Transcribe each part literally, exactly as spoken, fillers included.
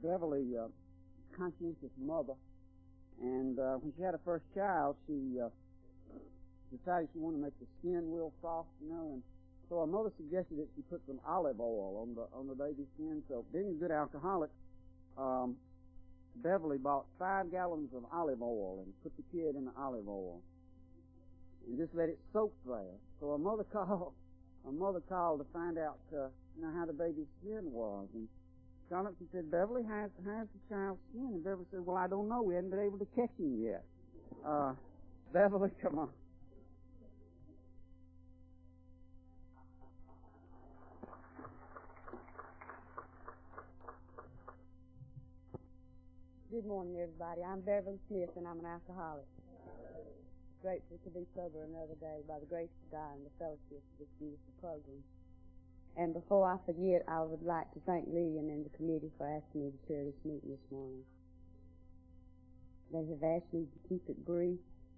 Beverly, uh, conscientious mother, and uh, when she had her first child, she uh, decided she wanted to make the skin real soft, you know, and so her mother suggested that she put some olive oil on the on the baby's skin. So, being a good alcoholic, um, Beverly bought five gallons of olive oil and put the kid in the olive oil and just let it soak there. So her mother called. Her mother called to find out, uh, you know, how the baby's skin was, and Charlotte said, "Beverly, how's, how's the child's skin?" And Beverly said, "Well, I don't know. We haven't been able to catch him yet." Uh, Beverly, come on. Good morning, everybody. I'm Beverly Smith, and I'm an alcoholic. Grateful to be sober another day by the grace of God and the fellowship of this beautiful program. And before I forget, I would like to thank Lillian and the committee for asking me to chair this meeting this morning. They have asked me to keep it brief,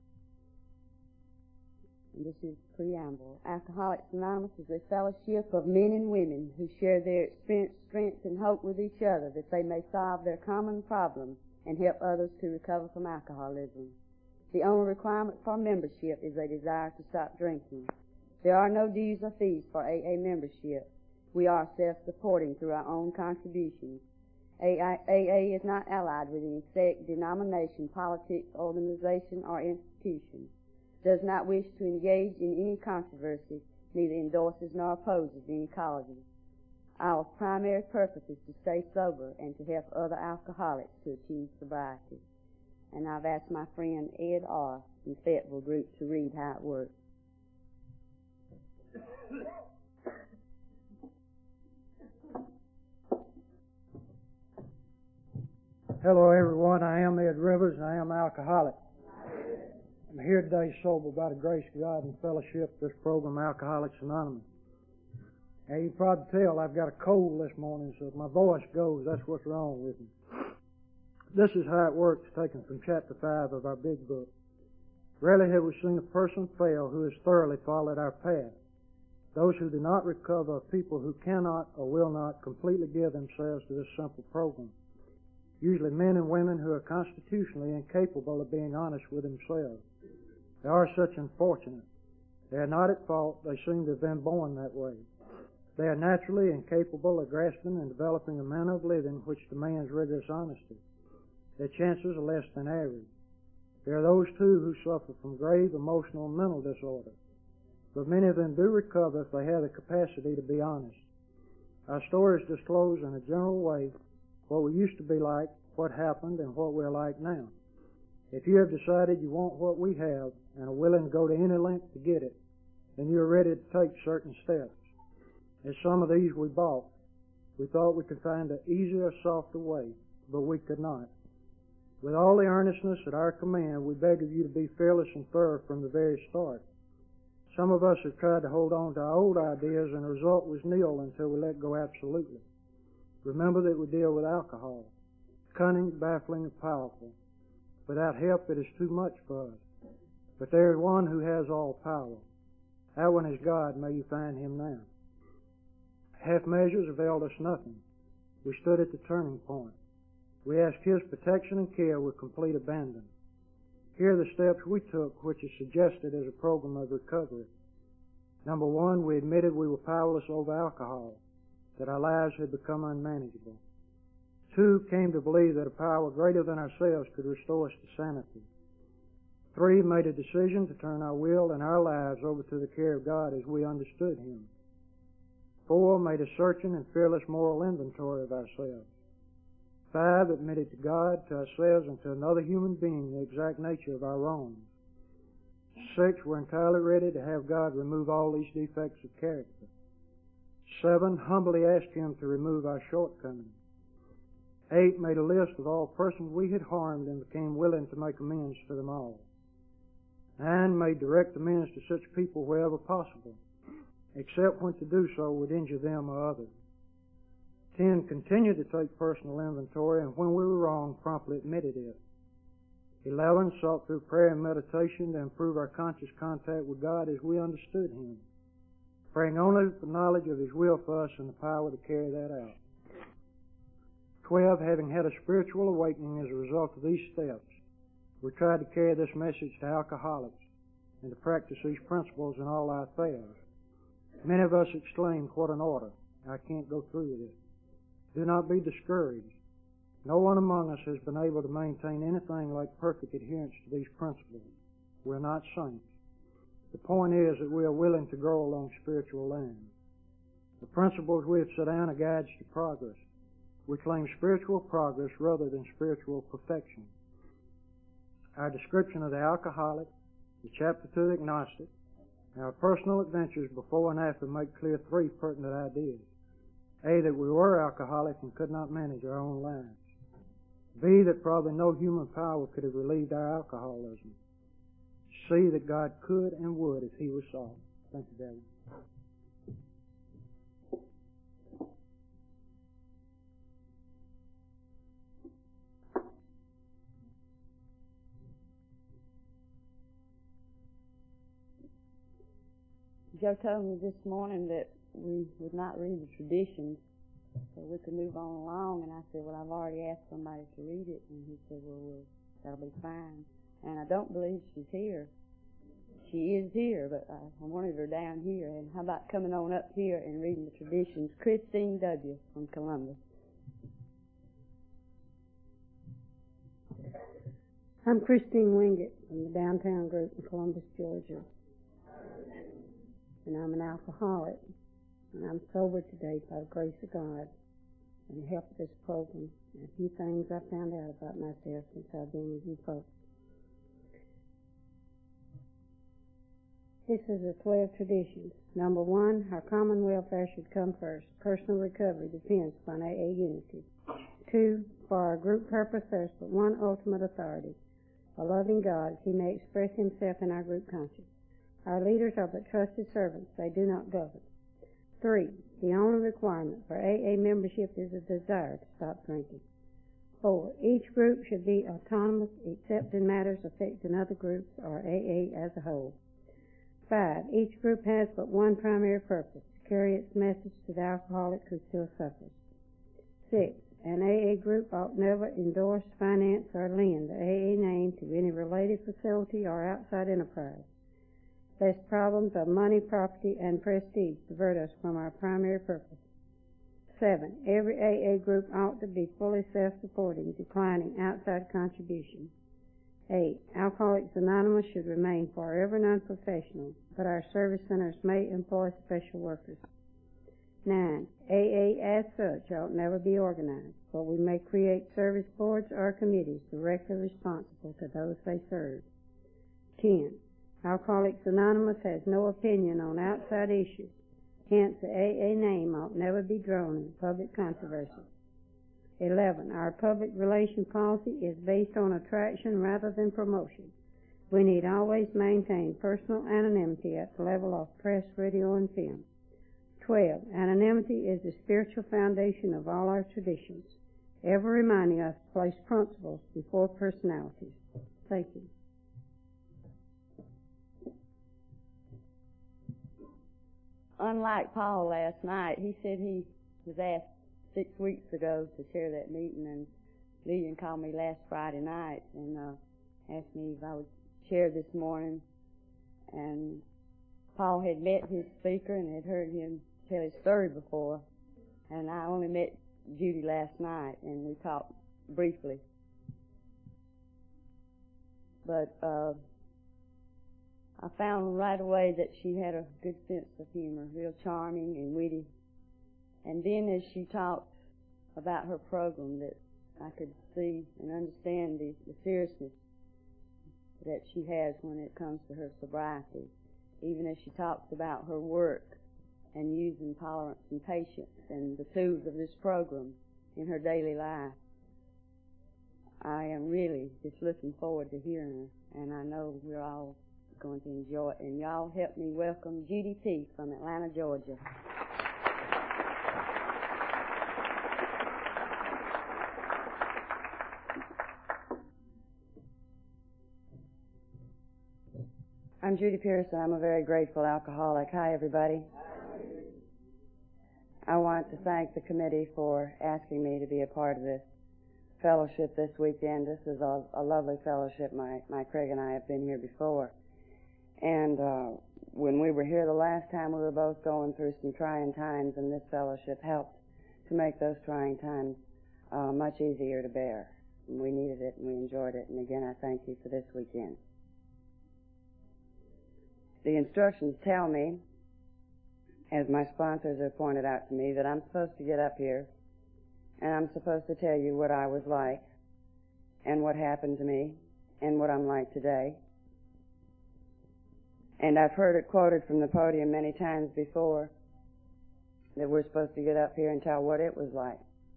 and this is the preamble. Alcoholics Anonymous is a fellowship of men and women who share their experience, strength, and hope with each other that they may solve their common problems and help others to recover from alcoholism. The only requirement for membership is a desire to stop drinking. There are no dues or fees for A A membership. We are self-supporting through our own contributions. A A is not allied with any sect, denomination, politics, organization, or institution. Does not wish to engage in any controversy, neither endorses nor opposes any causes. Our primary purpose is to stay sober and to help other alcoholics to achieve sobriety. And I've asked my friend Ed R. from Fayetteville Group to read how it works. Hello, everyone. I am Ed Rivers, and I am an alcoholic. I'm here today sober by the grace of God and fellowship of this program, Alcoholics Anonymous. Now, you can probably tell I've got a cold this morning, so if my voice goes, that's what's wrong with me. This is how it works, taken from chapter five of our big book. Rarely have we seen a person fail who has thoroughly followed our path. Those who do not recover are people who cannot or will not completely give themselves to this simple program. Usually men and women who are constitutionally incapable of being honest with themselves. They are such unfortunate. They are not at fault. They seem to have been born that way. They are naturally incapable of grasping and developing a manner of living which demands rigorous honesty. Their chances are less than average. There are those, too, who suffer from grave emotional and mental disorder. But many of them do recover if they have the capacity to be honest. Our stories disclose in a general way what we used to be like, what happened, and what we're like now. If you have decided you want what we have and are willing to go to any length to get it, then you're ready to take certain steps. As some of these we bought, we thought we could find an easier, softer way, but we could not. With all the earnestness at our command, we beg of you to be fearless and thorough from the very start. Some of us have tried to hold on to our old ideas, and the result was nil until we let go absolutely. Remember that we deal with alcohol, cunning, baffling, and powerful. Without help, it is too much for us. But there is one who has all power. That one is God. May you find him now. Half measures availed us nothing. We stood at the turning point. We asked his protection and care with complete abandon. Here are the steps we took, which is suggested as a program of recovery. Number one, we admitted we were powerless over alcohol, that our lives had become unmanageable. Two, came to believe that a power greater than ourselves could restore us to sanity. Three, made a decision to turn our will and our lives over to the care of God as we understood him. Four, made a searching and fearless moral inventory of ourselves. Five, admitted to God, to ourselves, and to another human being the exact nature of our wrongs. Six, were entirely ready to have God remove all these defects of character. Seven, humbly asked him to remove our shortcomings. Eight, made a list of all persons we had harmed and became willing to make amends to them all. Nine, made direct amends to such people wherever possible, except when to do so would injure them or others. Ten, continued to take personal inventory, and when we were wrong, promptly admitted it. Eleven, sought through prayer and meditation to improve our conscious contact with God as we understood him, praying only for knowledge of his will for us and the power to carry that out. Twelve, having had a spiritual awakening as a result of these steps, we tried to carry this message to alcoholics and to practice these principles in all our affairs. Many of us exclaimed, "What an order! I can't go through with it." Do not be discouraged. No one among us has been able to maintain anything like perfect adherence to these principles. We're not saints. The point is that we are willing to grow along spiritual lines. The principles we have set down are guides to progress. We claim spiritual progress rather than spiritual perfection. Our description of the alcoholic, the chapter to the agnostic, and our personal adventures before and after make clear three pertinent ideas. A, that we were alcoholic and could not manage our own lives. B, that probably no human power could have relieved our alcoholism. C, that God could and would if He was sought. Thank you, Daddy. Joe told me this morning that we would not read the traditions, so we could move on along, and I said, well, I've already asked somebody to read it, and he said, well, well that'll be fine. And I don't believe she's here. She is here, but I, I wanted her down here, and how about coming on up here and reading the traditions? Christine W. from Columbus. I'm Christine Wingate from the Downtown Group in Columbus, Georgia. And I'm an alcoholic. And I'm sober today by the grace of God and the help of this program. And a few things I found out about myself since I've been with you folks. This is the twelve traditions. Number one, our common welfare should come first. Personal recovery depends upon A A unity. Two, for our group purpose, there's but one ultimate authority, a loving God. He may express Himself in our group conscience. Our leaders are but trusted servants. They do not govern. Three, the only requirement for A A membership is a desire to stop drinking. Four, each group should be autonomous except in matters affecting other groups or A A as a whole. Five, each group has but one primary purpose, to carry its message to the alcoholic who still suffers. Six, an A A group ought never endorse, finance, or lend the A A name to any related facility or outside enterprise, lest problems of money, property, and prestige divert us from our primary purpose. Seven, every A A group ought to be fully self-supporting, declining outside contribution. Eight, Alcoholics Anonymous should remain forever non-professional, but our service centers may employ special workers. Nine, A A as such ought never be organized, but we may create service boards or committees directly responsible to those they serve. Ten, Alcoholics Anonymous has no opinion on outside issues, hence the A A name ought never be drawn in public controversy. Eleven, our public relation policy is based on attraction rather than promotion. We need always maintain personal anonymity at the level of press, radio, and film. Twelve, anonymity is the spiritual foundation of all our traditions, ever reminding us to place principles before personalities. Thank you. Unlike Paul last night, he said he was asked six weeks ago to chair that meeting, and Lillian called me last Friday night and uh, asked me if I would chair this morning. And Paul had met his speaker and had heard him tell his story before, and I only met Judy last night, and we talked briefly. But uh, I found right away that she had a good sense of humor, real charming and witty. And then as she talked about her program, that I could see and understand the, the seriousness that she has when it comes to her sobriety, even as she talks about her work and using tolerance and patience and the tools of this program in her daily life. I am really just looking forward to hearing her, and I know we're all going to enjoy it. And y'all help me welcome Judy P. from Atlanta, Georgia. I'm Judy Pearson. I'm a very grateful alcoholic. Hi, everybody. I want want to thank the committee for asking me to be a part of this fellowship this weekend. This is a, a lovely fellowship. My, my Craig and I have been here before. And uh, when we were here the last time, we were both going through some trying times, and this fellowship helped to make those trying times uh, much easier to bear. And we needed it, and we enjoyed it. And again, I thank you for this weekend. The instructions tell me, as my sponsors have pointed out to me, that I'm supposed to get up here and I'm supposed to tell you what I was like and what happened to me and what I'm like today. And I've heard it quoted from the podium many times before that we're supposed to get up here and tell what it was like.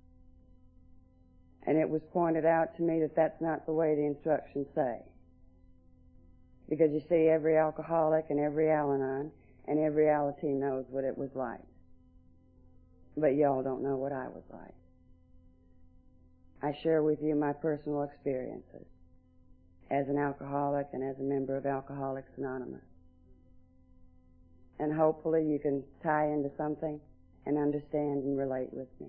And it was pointed out to me that that's not the way the instructions say. Because you see, every alcoholic and every Al-Anon and every Alateen knows what it was like. But y'all don't know what I was like. I share with you my personal experiences as an alcoholic and as a member of Alcoholics Anonymous. And hopefully you can tie into something and understand and relate with me.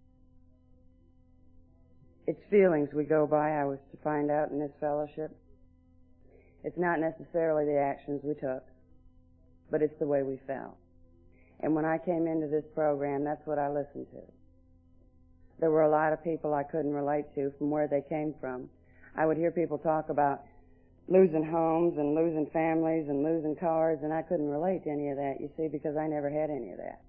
It's feelings we go by, I was to find out in this fellowship. It's not necessarily the actions we took, but it's the way we felt. And when I came into this program, that's what I listened to. There were a lot of people I couldn't relate to from where they came from. I would hear people talk about losing homes and losing families and losing cars, and I couldn't relate to any of that, you see, because I never had any of that.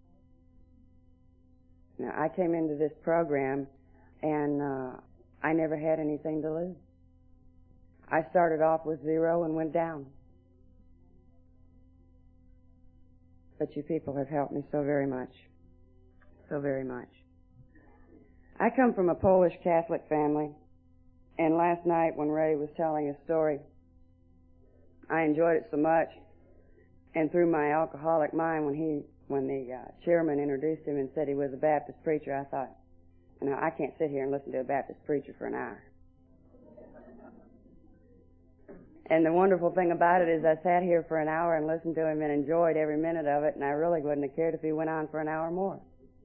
Now, I came into this program, and uh, I never had anything to lose. I started off with zero and went down. But you people have helped me so very much. So very much. I come from a Polish Catholic family, and last night when Ray was telling his story, I enjoyed it so much, and through my alcoholic mind, when he, when the uh, chairman introduced him and said he was a Baptist preacher, I thought, you know, I can't sit here and listen to a Baptist preacher for an hour. And the wonderful thing about it is I sat here for an hour and listened to him and enjoyed every minute of it, and I really wouldn't have cared if he went on for an hour more.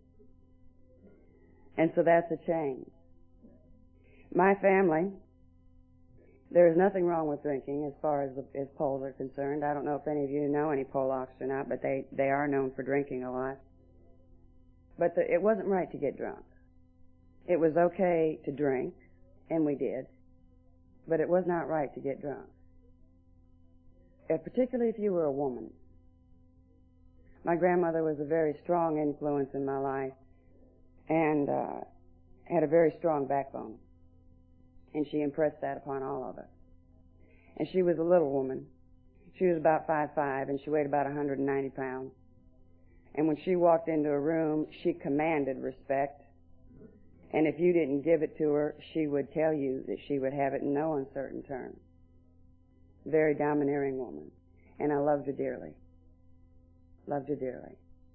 And so that's a change. My family, there is nothing wrong with drinking as far as, the, as Poles are concerned. I don't know if any of you know any Polacks or not, but they, they are known for drinking a lot. But the, it wasn't right to get drunk. It was okay to drink, and we did, but it was not right to get drunk. Particularly if you were a woman. My grandmother was a very strong influence in my life and uh, had a very strong backbone. And she impressed that upon all of us. And she was a little woman. She was about five foot five, and she weighed about one hundred ninety pounds. And when she walked into a room, she commanded respect. And if you didn't give it to her, she would tell you that she would have it in no uncertain terms. Very domineering woman. And I loved her dearly. Loved her dearly.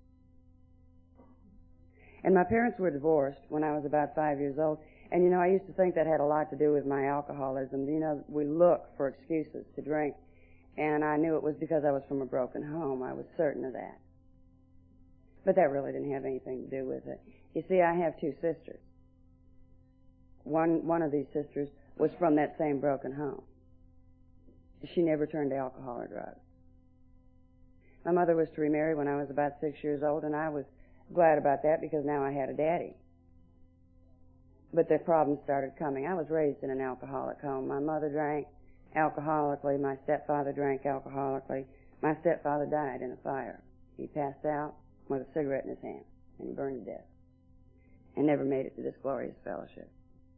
And my parents were divorced when I was about five years old. And, you know, I used to think that had a lot to do with my alcoholism. You know, we look for excuses to drink. And I knew it was because I was from a broken home. I was certain of that. But that really didn't have anything to do with it. You see, I have two sisters. One, one of these sisters was from that same broken home. She never turned to alcohol or drugs. My mother was to remarry when I was about six years old, and I was glad about that because now I had a daddy. But the problems started coming. I was raised in an alcoholic home. My mother drank alcoholically. My stepfather drank alcoholically. My stepfather died in a fire. He passed out with a cigarette in his hand, and he burned to death and never made it to this glorious fellowship.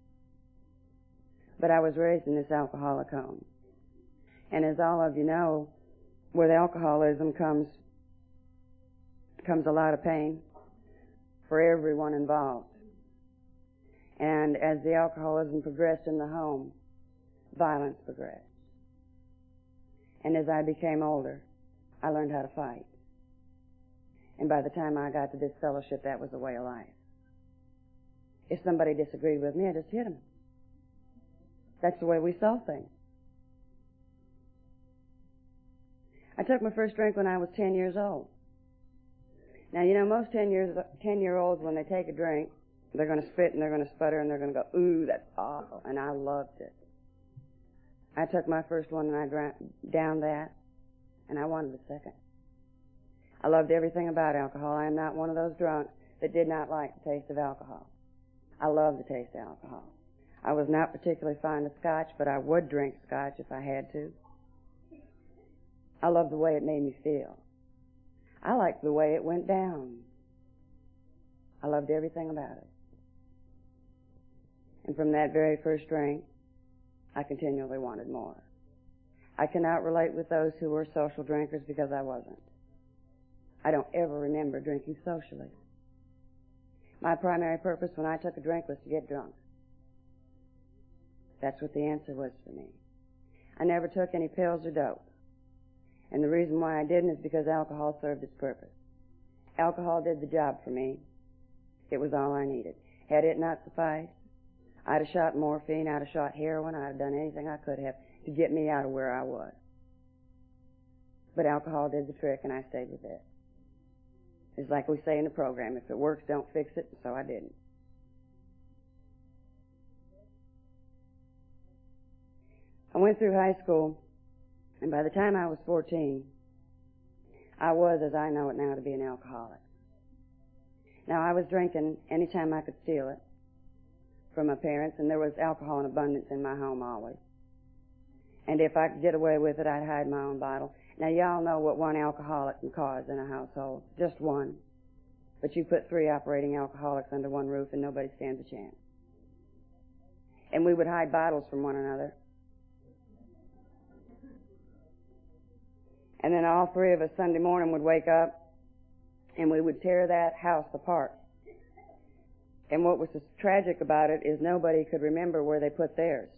But I was raised in this alcoholic home. And as all of you know, with alcoholism comes comes a lot of pain for everyone involved. And as the alcoholism progressed in the home, violence progressed. And as I became older, I learned how to fight. And by the time I got to this fellowship, that was the way of life. If somebody disagreed with me, I just hit them. That's the way we saw things. I took my first drink when I was ten years old. Now, you know, most ten years, ten-year-olds, when they take a drink, they're going to spit and they're going to sputter and they're going to go, ooh, that's awful. And I loved it. I took my first one and I drank down that, and I wanted a second. I loved everything about alcohol. I am not one of those drunks that did not like the taste of alcohol. I love the taste of alcohol. I was not particularly fond of scotch, but I would drink scotch if I had to. I loved the way it made me feel. I liked the way it went down. I loved everything about it. And from that very first drink, I continually wanted more. I cannot relate with those who were social drinkers because I wasn't. I don't ever remember drinking socially. My primary purpose when I took a drink was to get drunk. That's what the answer was for me. I never took any pills or dope. And the reason why I didn't is because alcohol served its purpose. Alcohol did the job for me. It was all I needed. Had it not sufficed, I'd have shot morphine, I'd have shot heroin, I'd have done anything I could have to get me out of where I was. But alcohol did the trick, and I stayed with it. It's like we say in the program, if it works, don't fix it, and so I didn't. I went through high school, and by the time I was fourteen, I was, as I know it now, to be an alcoholic. Now, I was drinking any time I could steal it from my parents, and there was alcohol in abundance in my home always. And if I could get away with it, I'd hide my own bottle. Now, y'all know what one alcoholic can cause in a household. Just one. But you put three operating alcoholics under one roof, and nobody stands a chance. And we would hide bottles from one another. And then all three of us Sunday morning would wake up, and we would tear that house apart. And what was so tragic about it is nobody could remember where they put theirs.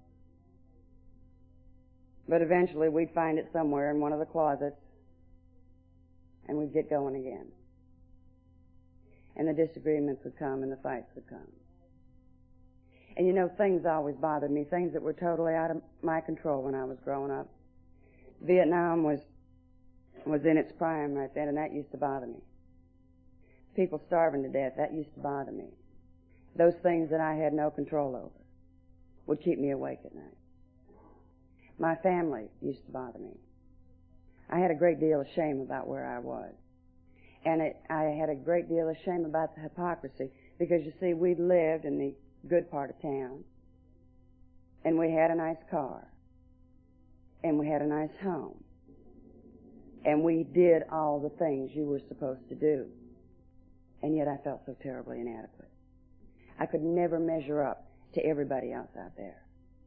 But eventually we'd find it somewhere in one of the closets, and we'd get going again. And the disagreements would come and the fights would come. And you know, things always bothered me, things that were totally out of my control when I was growing up. Vietnam was was in its prime right then, and that used to bother me. People starving to death, that used to bother me. Those things that I had no control over would keep me awake at night. My family used to bother me. I had a great deal of shame about where I was. And it, I had a great deal of shame about the hypocrisy, because you see, we lived in the good part of town, and we had a nice car, and we had a nice home, and we did all the things you were supposed to do. And yet I felt so terribly inadequate. I could never measure up to everybody else out there.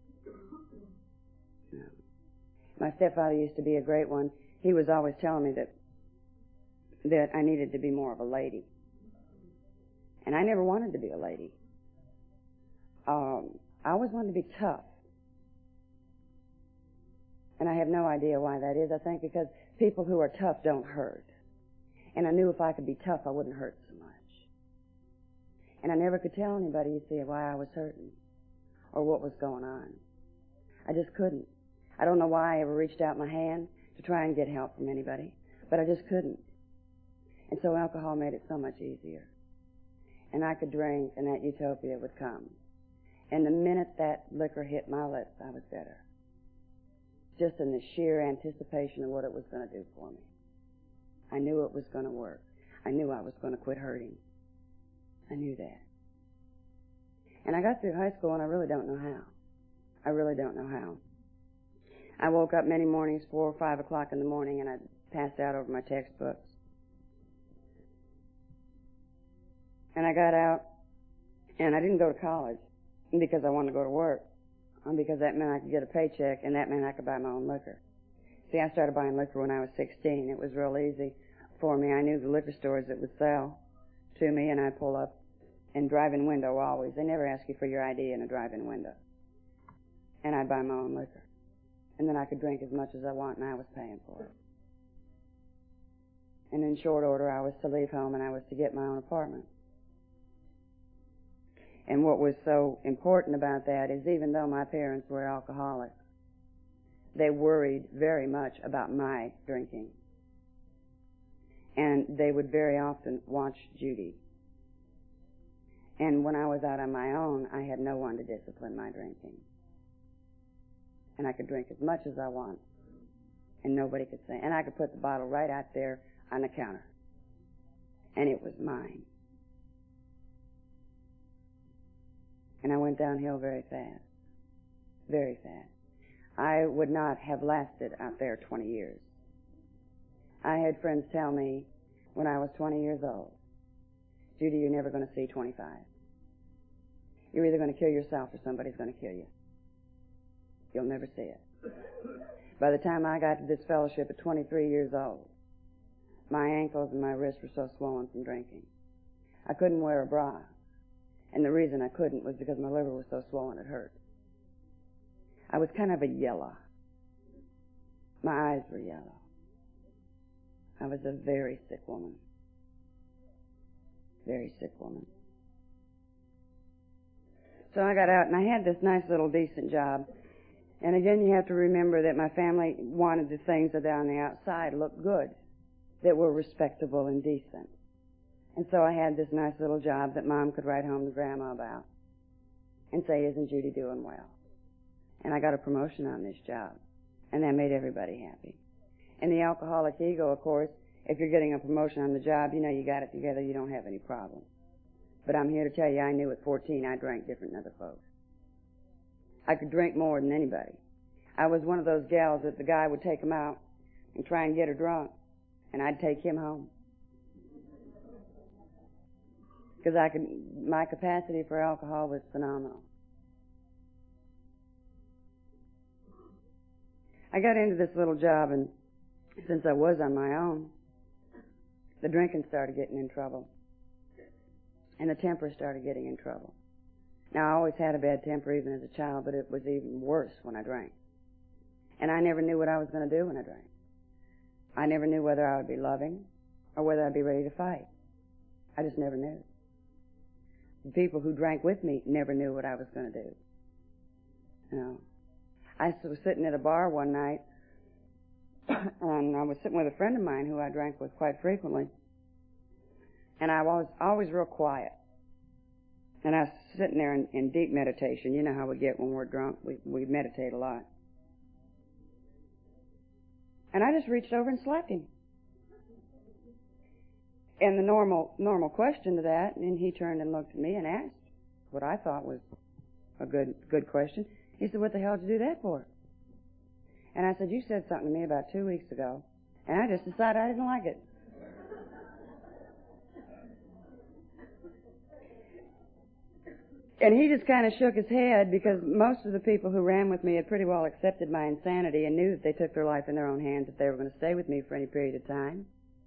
No. My stepfather used to be a great one. He was always telling me that that I needed to be more of a lady. And I never wanted to be a lady. Um, I always wanted to be tough. And I have no idea why that is. I think because people who are tough don't hurt. And I knew if I could be tough, I wouldn't hurt so much. And I never could tell anybody, you see, why I was hurting or what was going on. I just couldn't. I don't know why I ever reached out my hand to try and get help from anybody, but I just couldn't. And so alcohol made it so much easier. And I could drink, and that utopia would come. And the minute that liquor hit my lips, I was better. Just in the sheer anticipation of what it was going to do for me. I knew it was going to work. I knew I was going to quit hurting. I knew that. And I got through high school, and I really don't know how. I really don't know how. I woke up many mornings, four or five o'clock in the morning, and I passed out over my textbooks. And I got out, and I didn't go to college because I wanted to go to work, because that meant I could get a paycheck, and that meant I could buy my own liquor. See, I started buying liquor when I was sixteen. It was real easy for me. I knew the liquor stores that would sell to me, and I'd pull up and drive-in window always. They never ask you for your I D in a drive-in window. And I'd buy my own liquor. And then I could drink as much as I want, and I was paying for it. And in short order, I was to leave home, and I was to get my own apartment. And what was so important about that is even though my parents were alcoholics, they worried very much about my drinking. and they would very often watch Judy. And when I was out on my own, I had no one to discipline my drinking. And I could drink as much as I want, and nobody could say. And I could put the bottle right out there on the counter, and it was mine. And I went downhill very fast, very fast. I would not have lasted out there twenty years. I had friends tell me when I was twenty years old, Judy, you're never going to see twenty-five. You're either going to kill yourself or somebody's going to kill you. You'll never see it. By the time I got to this fellowship at twenty-three years old, my ankles and my wrists were so swollen from drinking. I couldn't wear a bra. And the reason I couldn't was because my liver was so swollen it hurt. I was kind of a yellow. My eyes were yellow. I was a very sick woman. Very sick woman. So I got out and I had this nice little decent job. And again, you have to remember that my family wanted the things that on the outside looked good, that were respectable and decent. And so I had this nice little job that Mom could write home to Grandma about and say, isn't Judy doing well? And I got a promotion on this job. And that made everybody happy. And the alcoholic ego, of course, if you're getting a promotion on the job, you know you got it together, you don't have any problem. But I'm here to tell you, I knew at fourteen I drank different than other folks. I could drink more than anybody. I was one of those gals that the guy would take him out and try and get her drunk, and I'd take him home. Because I could, my capacity for alcohol was phenomenal. I got into this little job, and since I was on my own, the drinking started getting in trouble. And the temper started getting in trouble. Now, I always had a bad temper even as a child, but it was even worse when I drank. And I never knew what I was going to do when I drank. I never knew whether I would be loving or whether I'd be ready to fight. I just never knew. The people who drank with me never knew what I was going to do. You know, I was sitting at a bar one night, and I was sitting with a friend of mine who I drank with quite frequently, and I was always real quiet. And I was sitting there in, in deep meditation. You know how we get when we're drunk. We, we meditate a lot. And I just reached over and slapped him. And the normal normal question to that, and he turned and looked at me and asked what I thought was a good good question. He said, what the hell did you do that for? And I said, you said something to me about two weeks ago, and I just decided I didn't like it. And he just kind of shook his head, because most of the people who ran with me had pretty well accepted my insanity and knew that they took their life in their own hands if they were going to stay with me for any period of time.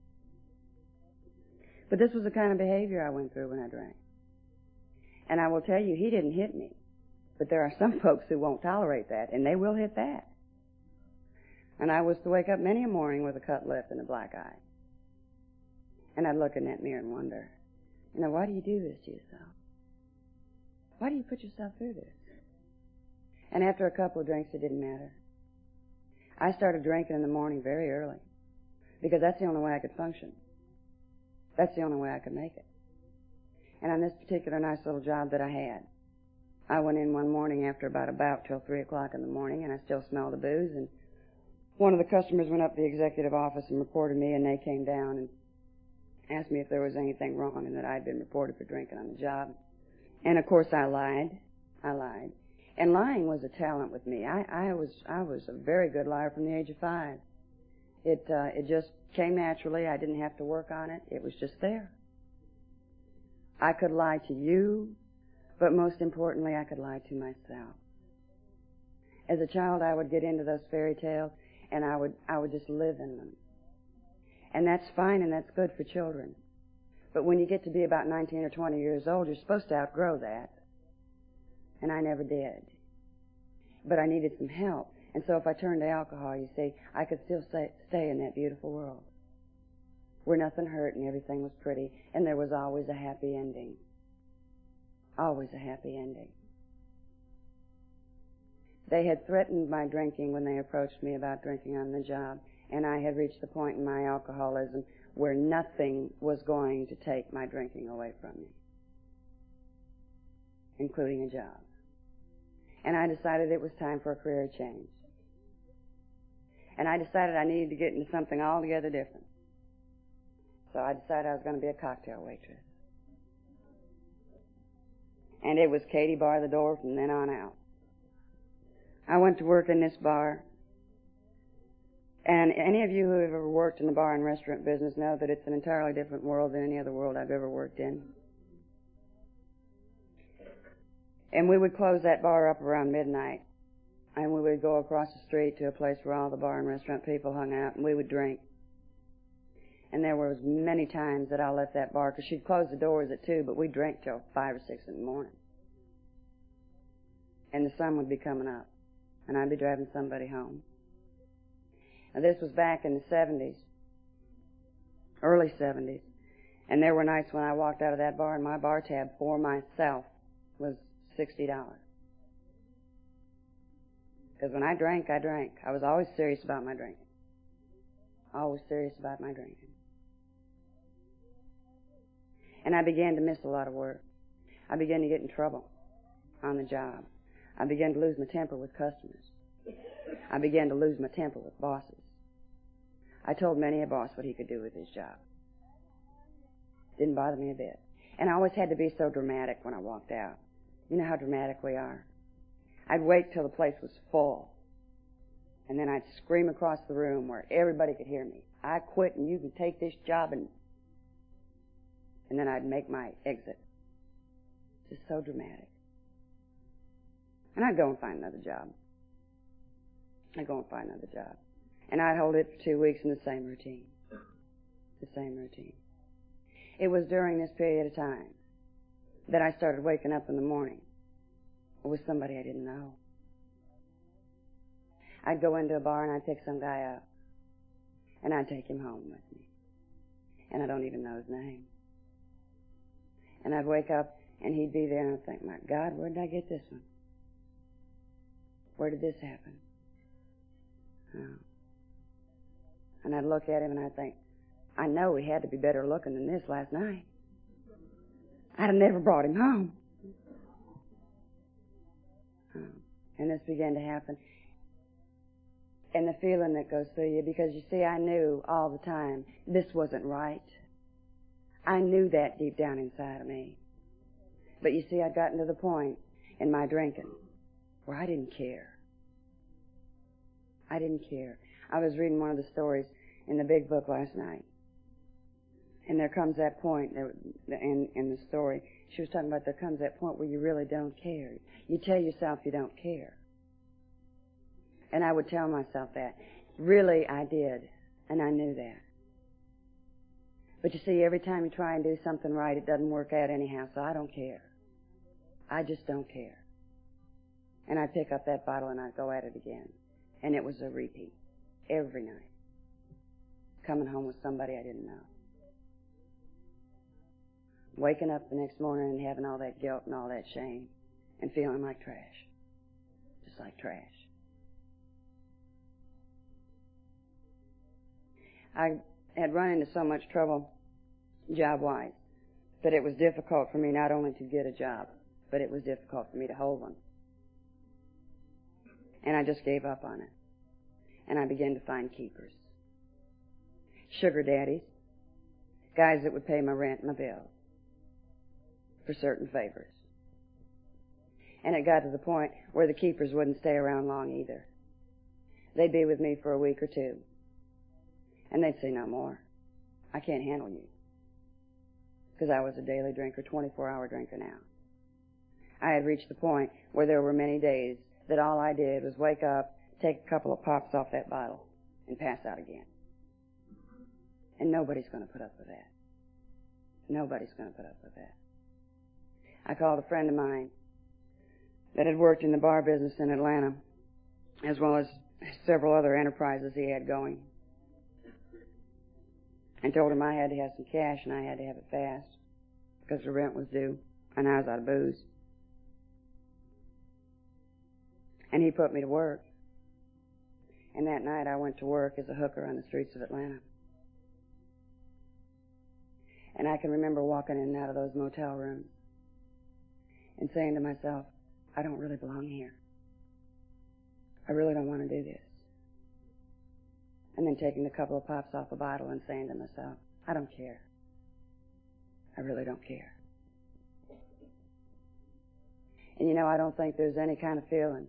But this was the kind of behavior I went through when I drank. And I will tell you, he didn't hit me. But there are some folks who won't tolerate that, and they will hit that. And I was to wake up many a morning with a cut lip and a black eye. And I'd look in that mirror and wonder, you know, why do you do this to yourself? Why do you put yourself through this? And after a couple of drinks, it didn't matter. I started drinking in the morning very early, because that's the only way I could function. That's the only way I could make it. And on this particular nice little job that I had, I went in one morning after about about till three o'clock in the morning, and I still smelled the booze, and one of the customers went up to the executive office and reported me, and they came down and asked me if there was anything wrong and that I'd been reported for drinking on the job. And of course I lied. I lied. And lying was a talent with me. I, I was I was a very good liar from the age of five. It uh, it just came naturally. I didn't have to work on it. It was just there. I could lie to you, but most importantly, I could lie to myself. As a child, I would get into those fairy tales, and I would I would just live in them. And that's fine, and that's good for children. But when you get to be about nineteen or twenty years old, you're supposed to outgrow that. And I never did. But I needed some help. And so if I turned to alcohol, you see, I could still stay, stay in that beautiful world where nothing hurt and everything was pretty, and there was always a happy ending. Always a happy ending. They had threatened my drinking when they approached me about drinking on the job, and I had reached the point in my alcoholism where nothing was going to take my drinking away from me, including a job. And I decided it was time for a career change. And I decided I needed to get into something altogether different. So I decided I was going to be a cocktail waitress. And it was Katie bar the door from then on out. I went to work in this bar. And any of you who have ever worked in the bar and restaurant business know that it's an entirely different world than any other world I've ever worked in. And we would close that bar up around midnight. And we would go across the street to a place where all the bar and restaurant people hung out, and we would drink. And there was many times that I left that bar, because she'd close the doors at two, but we'd drink till five or six in the morning. And the sun would be coming up, and I'd be driving somebody home. Now, this was back in the seventies, early seventies, and there were nights when I walked out of that bar and my bar tab for myself was sixty dollars. Because when I drank, I drank. I was always serious about my drinking. Always serious about my drinking. And I began to miss a lot of work. I began to get in trouble on the job. I began to lose my temper with customers. I began to lose my temper with bosses. I told many a boss what he could do with his job. Didn't bother me a bit. And I always had to be so dramatic when I walked out. You know how dramatic we are. I'd wait till the place was full, and then I'd scream across the room where everybody could hear me. I quit, and you can take this job, and and then I'd make my exit. Just so dramatic. And I'd go and find another job. I'd go and find another job. And I'd hold it for two weeks in the same routine. The same routine. It was during this period of time that I started waking up in the morning with somebody I didn't know. I'd go into a bar and I'd pick some guy up, and I'd take him home with me. And I don't even know his name. And I'd wake up and he'd be there, and I'd think, my God, where did I get this one? Where did this happen? Oh. And I'd look at him and I'd think, I know he had to be better looking than this last night. I'd have never brought him home. And this began to happen. And the feeling that goes through you, because you see, I knew all the time this wasn't right. I knew that deep down inside of me. But you see, I'd gotten to the point in my drinking where I didn't care. I didn't care. I was reading one of the stories in the big book last night. And there comes that point in, in the story. She was talking about there comes that point where you really don't care. You tell yourself you don't care. And I would tell myself that. Really, I did. And I knew that. But you see, every time you try and do something right, it doesn't work out anyhow, so I don't care. I just don't care. And I'd pick up that bottle and I'd go at it again. And it was a repeat. Every night. Coming home with somebody I didn't know. Waking up the next morning and having all that guilt and all that shame and feeling like trash. Just like trash. I had run into so much trouble job-wise that it was difficult for me not only to get a job, but it was difficult for me to hold one. And I just gave up on it. And I began to find keepers. Sugar daddies. Guys that would pay my rent and my bills. For certain favors. And it got to the point where the keepers wouldn't stay around long either. They'd be with me for a week or two. And they'd say, no more. I can't handle you. Because I was a daily drinker, twenty-four hour drinker now. I had reached the point where there were many days that all I did was wake up, take a couple of pops off that bottle, and pass out again. And nobody's going to put up with that. Nobody's going to put up with that. I called a friend of mine that had worked in the bar business in Atlanta, as well as several other enterprises he had going, and told him I had to have some cash and I had to have it fast because the rent was due and I was out of booze. And he put me to work. And that night I went to work as a hooker on the streets of Atlanta. And I can remember walking in and out of those motel rooms and saying to myself, I don't really belong here. I really don't want to do this. And then taking a couple of pops off a bottle and saying to myself, I don't care. I really don't care. And you know, I don't think there's any kind of feeling.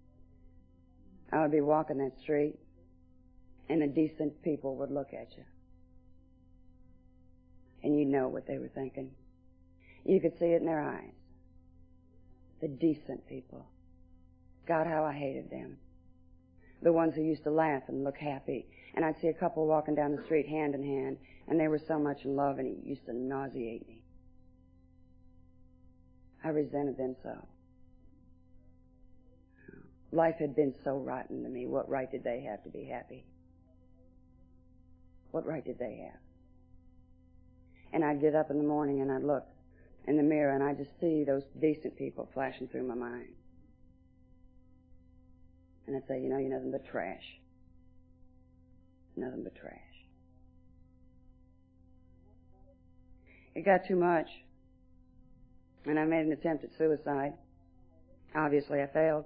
I would be walking that street and the decent people would look at you. And you'd know what they were thinking. You could see it in their eyes. The decent people. God, how I hated them. The ones who used to laugh and look happy. And I'd see a couple walking down the street hand in hand, and they were so much in love, and it used to nauseate me. I resented them so. Life had been so rotten to me. What right did they have to be happy? What right did they have? And I'd get up in the morning and I'd look in the mirror and I'd just see those decent people flashing through my mind. And I'd say, you know, you're nothing but trash. Nothing but trash. It got too much. And I made an attempt at suicide. Obviously I failed.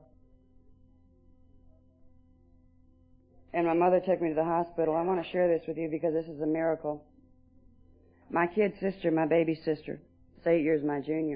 And my mother took me to the hospital. I want to share this with you because this is a miracle. My kid sister, my baby sister, is eight years my junior,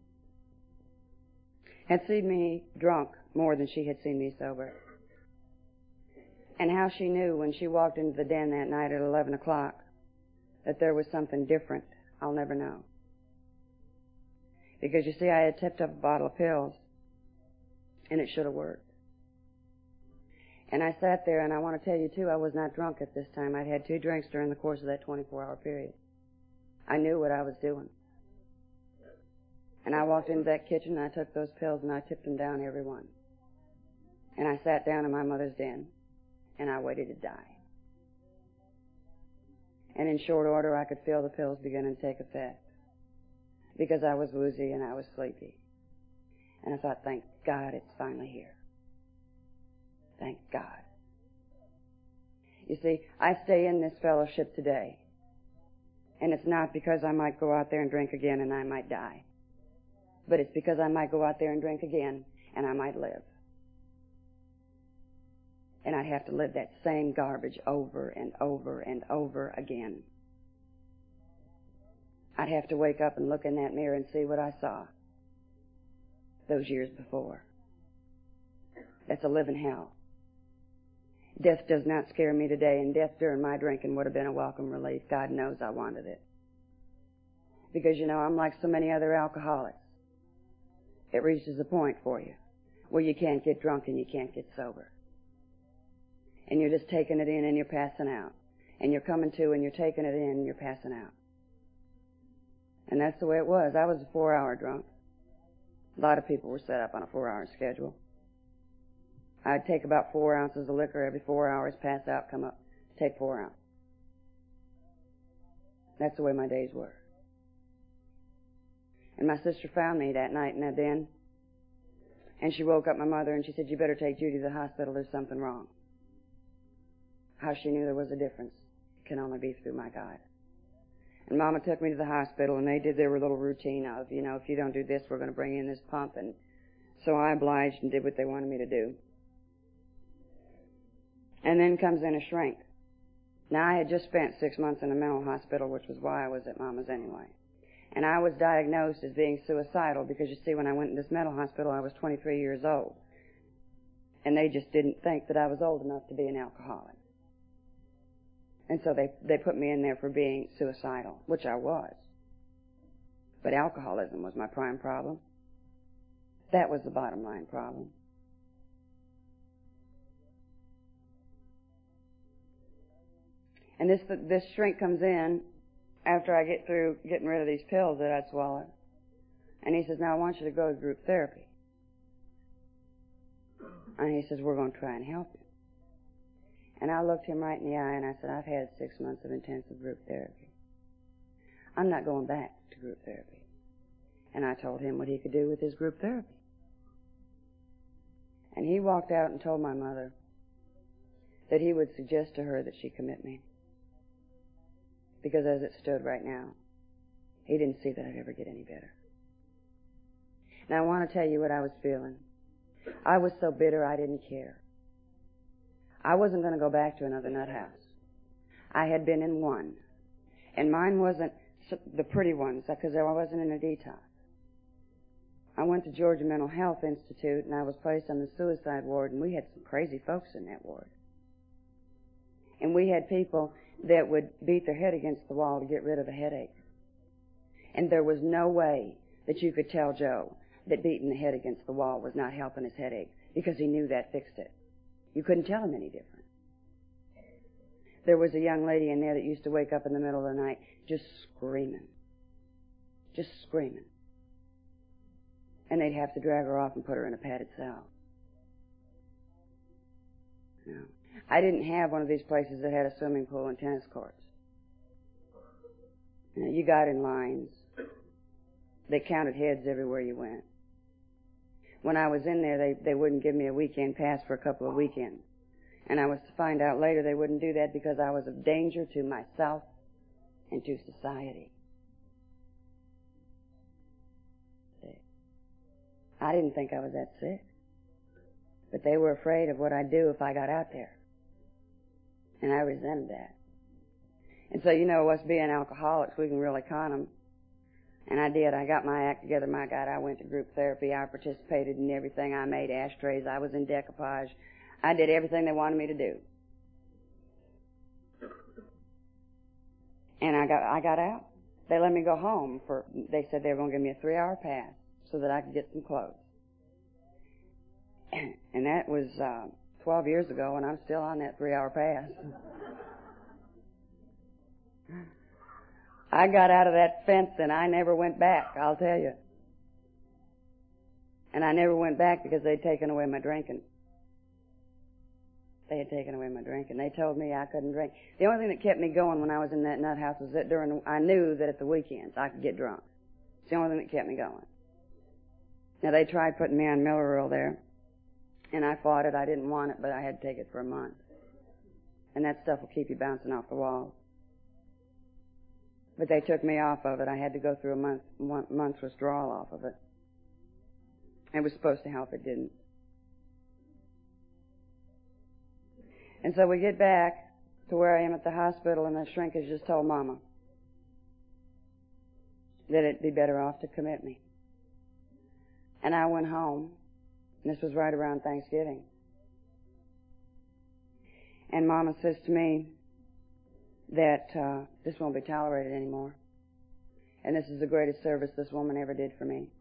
had seen me drunk more than she had seen me sober. And how she knew when she walked into the den that night at eleven o'clock that there was something different, I'll never know. Because you see, I had tipped up a bottle of pills, and it should have worked. And I sat there, and I want to tell you, too, I was not drunk at this time. I'd had two drinks during the course of that twenty-four hour period. I knew what I was doing. And I walked into that kitchen, and I took those pills, and I tipped them down, every one. And I sat down in my mother's den, and I waited to die. And in short order, I could feel the pills beginning to take effect. Because I was woozy and I was sleepy. And I thought, thank God it's finally here. Thank God. You see, I stay in this fellowship today. And it's not because I might go out there and drink again and I might die. But it's because I might go out there and drink again and I might live. And I'd have to live that same garbage over and over and over again. I'd have to wake up and look in that mirror and see what I saw those years before. That's a living hell. Death does not scare me today, and death during my drinking would have been a welcome relief. God knows I wanted it. Because, you know, I'm like so many other alcoholics. It reaches a point for you where you can't get drunk and you can't get sober. And you're just taking it in and you're passing out. And you're coming to and you're taking it in and you're passing out. And that's the way it was. I was a four-hour drunk. A lot of people were set up on a four-hour schedule. I'd take about four ounces of liquor every four hours, pass out, come up, take four ounces. That's the way my days were. And my sister found me that night in that den, and she woke up my mother and she said, you better take Judy to the hospital, there's something wrong. How she knew there was a difference can only be through my God. And Mama took me to the hospital, and they did their little routine of, you know, if you don't do this, we're going to bring in this pump. And so I obliged and did what they wanted me to do. And then comes in a shrink. Now, I had just spent six months in a mental hospital, which was why I was at Mama's anyway. And I was diagnosed as being suicidal because, you see, when I went in this mental hospital, I was twenty-three years old. And they just didn't think that I was old enough to be an alcoholic. And so they, they put me in there for being suicidal, which I was. But alcoholism was my prime problem. That was the bottom line problem. And this, this shrink comes in after I get through getting rid of these pills that I'd swallowed. And he says, now I want you to go to group therapy. And he says, we're going to try and help you. And I looked him right in the eye and I said, I've had six months of intensive group therapy. I'm not going back to group therapy. And I told him what he could do with his group therapy. And he walked out and told my mother that he would suggest to her that she commit me. Because as it stood right now, he didn't see that I'd ever get any better. Now, I want to tell you what I was feeling. I was so bitter I didn't care. I wasn't going to go back to another nut house. I had been in one. And mine wasn't the pretty ones, because I wasn't in a detox. I went to Georgia Mental Health Institute, and I was placed on the suicide ward, and we had some crazy folks in that ward. And we had people that would beat their head against the wall to get rid of a headache. And there was no way that you could tell Joe that beating the head against the wall was not helping his headache, because he knew that fixed it. You couldn't tell him any different. There was a young lady in there that used to wake up in the middle of the night just screaming. Just screaming. And they'd have to drag her off and put her in a padded cell. No. I didn't have one of these places that had a swimming pool and tennis courts. You know, you got in lines. They counted heads everywhere you went. When I was in there, they, they wouldn't give me a weekend pass for a couple of weekends. And I was to find out later they wouldn't do that because I was of danger to myself and to society. See? I didn't think I was that sick. But they were afraid of what I'd do if I got out there. And I resented that. And so, you know, us being alcoholics, we can really con them. And I did. I got my act together. My God, I went to group therapy. I participated in everything. I made ashtrays. I was in decoupage. I did everything they wanted me to do. And I got I got out. They let me go home. For They said they were going to give me a three-hour pass so that I could get some clothes. And that was uh, twelve years ago, and I'm still on that three-hour pass. I got out of that fence and I never went back, I'll tell you. And I never went back because they'd taken away my drinking. They had taken away my drinking. They told me I couldn't drink. The only thing that kept me going when I was in that nut house was that during the, I knew that at the weekends I could get drunk. It's the only thing that kept me going. Now, they tried putting me on Milleril there, and I fought it. I didn't want it, but I had to take it for a month. And that stuff will keep you bouncing off the walls. But they took me off of it. I had to go through a month, one month's withdrawal off of it. It was supposed to help. It didn't. And so we get back to where I am at the hospital, and the shrink has just told Mama that it'd be better off to commit me. And I went home, and this was right around Thanksgiving. And Mama says to me that uh, this won't be tolerated anymore. And this is the greatest service this woman ever did for me.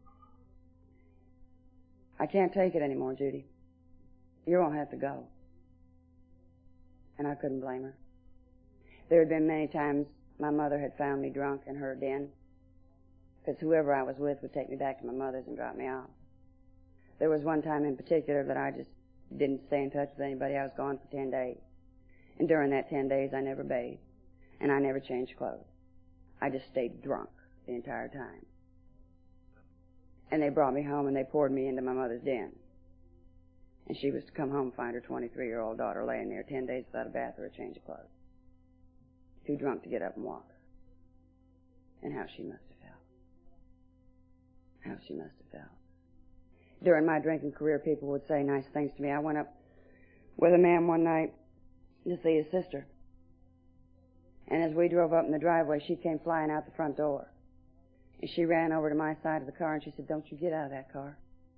I can't take it anymore, Judy. You won't have to go. And I couldn't blame her. There had been many times my mother had found me drunk in her den, because whoever I was with would take me back to my mother's and drop me off. There was one time in particular that I just didn't stay in touch with anybody. I was gone for ten days. And during that ten days, I never bathed. And I never changed clothes. I just stayed drunk the entire time. And they brought me home and they poured me into my mother's den. And she was to come home and find her twenty-three-year-old daughter laying there ten days without a bath or a change of clothes. Too drunk to get up and walk. And how she must have felt. How she must have felt. During my drinking career, people would say nice things to me. I went up with a man one night to see his sister. And as we drove up in the driveway, she came flying out the front door. And she ran over to my side of the car and she said, "Don't you get out of that car."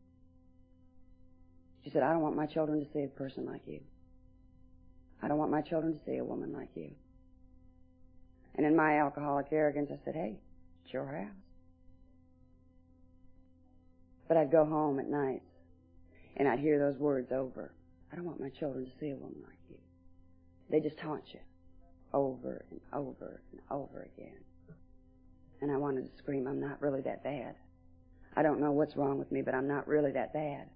She said, "I don't want my children to see a person like you. I don't want my children to see a woman like you." And in my alcoholic arrogance, I said, "Hey, it's your house." But I'd go home at night and I'd hear those words over. "I don't want my children to see a woman like you." They just haunt you over and over and over again. And I wanted to scream, I'm not really that bad. I don't know what's wrong with me, but I'm not really that bad.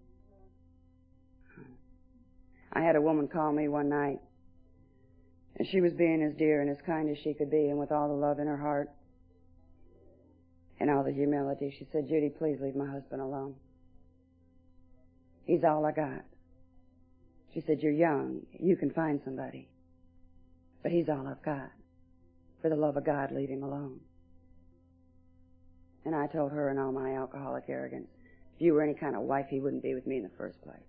I had a woman call me one night, and she was being as dear and as kind as she could be, and with all the love in her heart and all the humility. She said, "Judy, please leave my husband alone. He's all I got." She said, you're young. You can find somebody. But he's all I've got. For the love of God, leave him alone. And I told her in all my alcoholic arrogance, if you were any kind of wife, he wouldn't be with me in the first place.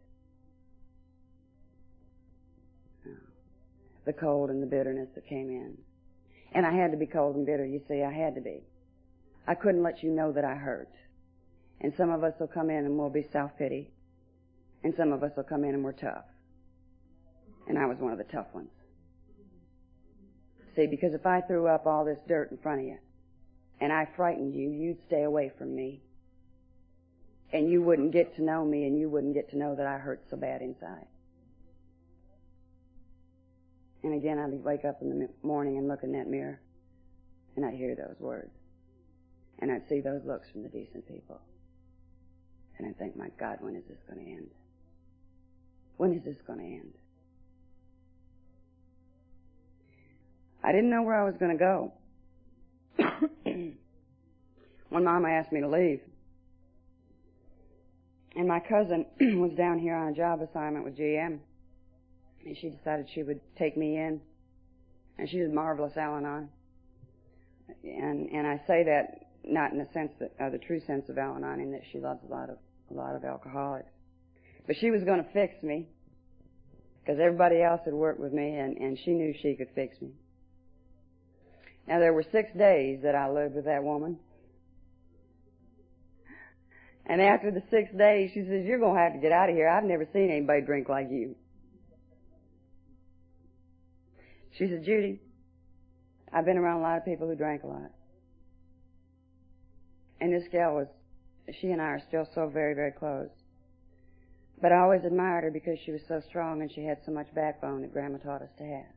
No. The cold and the bitterness that came in. And I had to be cold and bitter, you see, I had to be. I couldn't let you know that I hurt. And some of us will come in and we'll be self-pity. And some of us will come in and we're tough. And I was one of the tough ones. See, because if I threw up all this dirt in front of you, and I frightened you, you'd stay away from me. And you wouldn't get to know me, and you wouldn't get to know that I hurt so bad inside. And again, I'd wake up in the morning and look in that mirror, and I'd hear those words. And I'd see those looks from the decent people. And I'd think, my God, when is this going to end? When is this going to end? I didn't know where I was going to go. When Mama asked me to leave, and my cousin was down here on a job assignment with G M, and she decided she would take me in, and she's a marvelous Al-Anon. And and I say that not in the sense that, uh, the true sense of Al-Anon, in that she loves a lot of a lot of alcoholics, but she was going to fix me because everybody else had worked with me, and and she knew she could fix me. Now there were six days that I lived with that woman. And after the six days, she says, you're going to have to get out of here. I've never seen anybody drink like you. She said, Judy, I've been around a lot of people who drank a lot. And this gal was, she and I are still so very, very close. But I always admired her because she was so strong and she had so much backbone that Grandma taught us to have.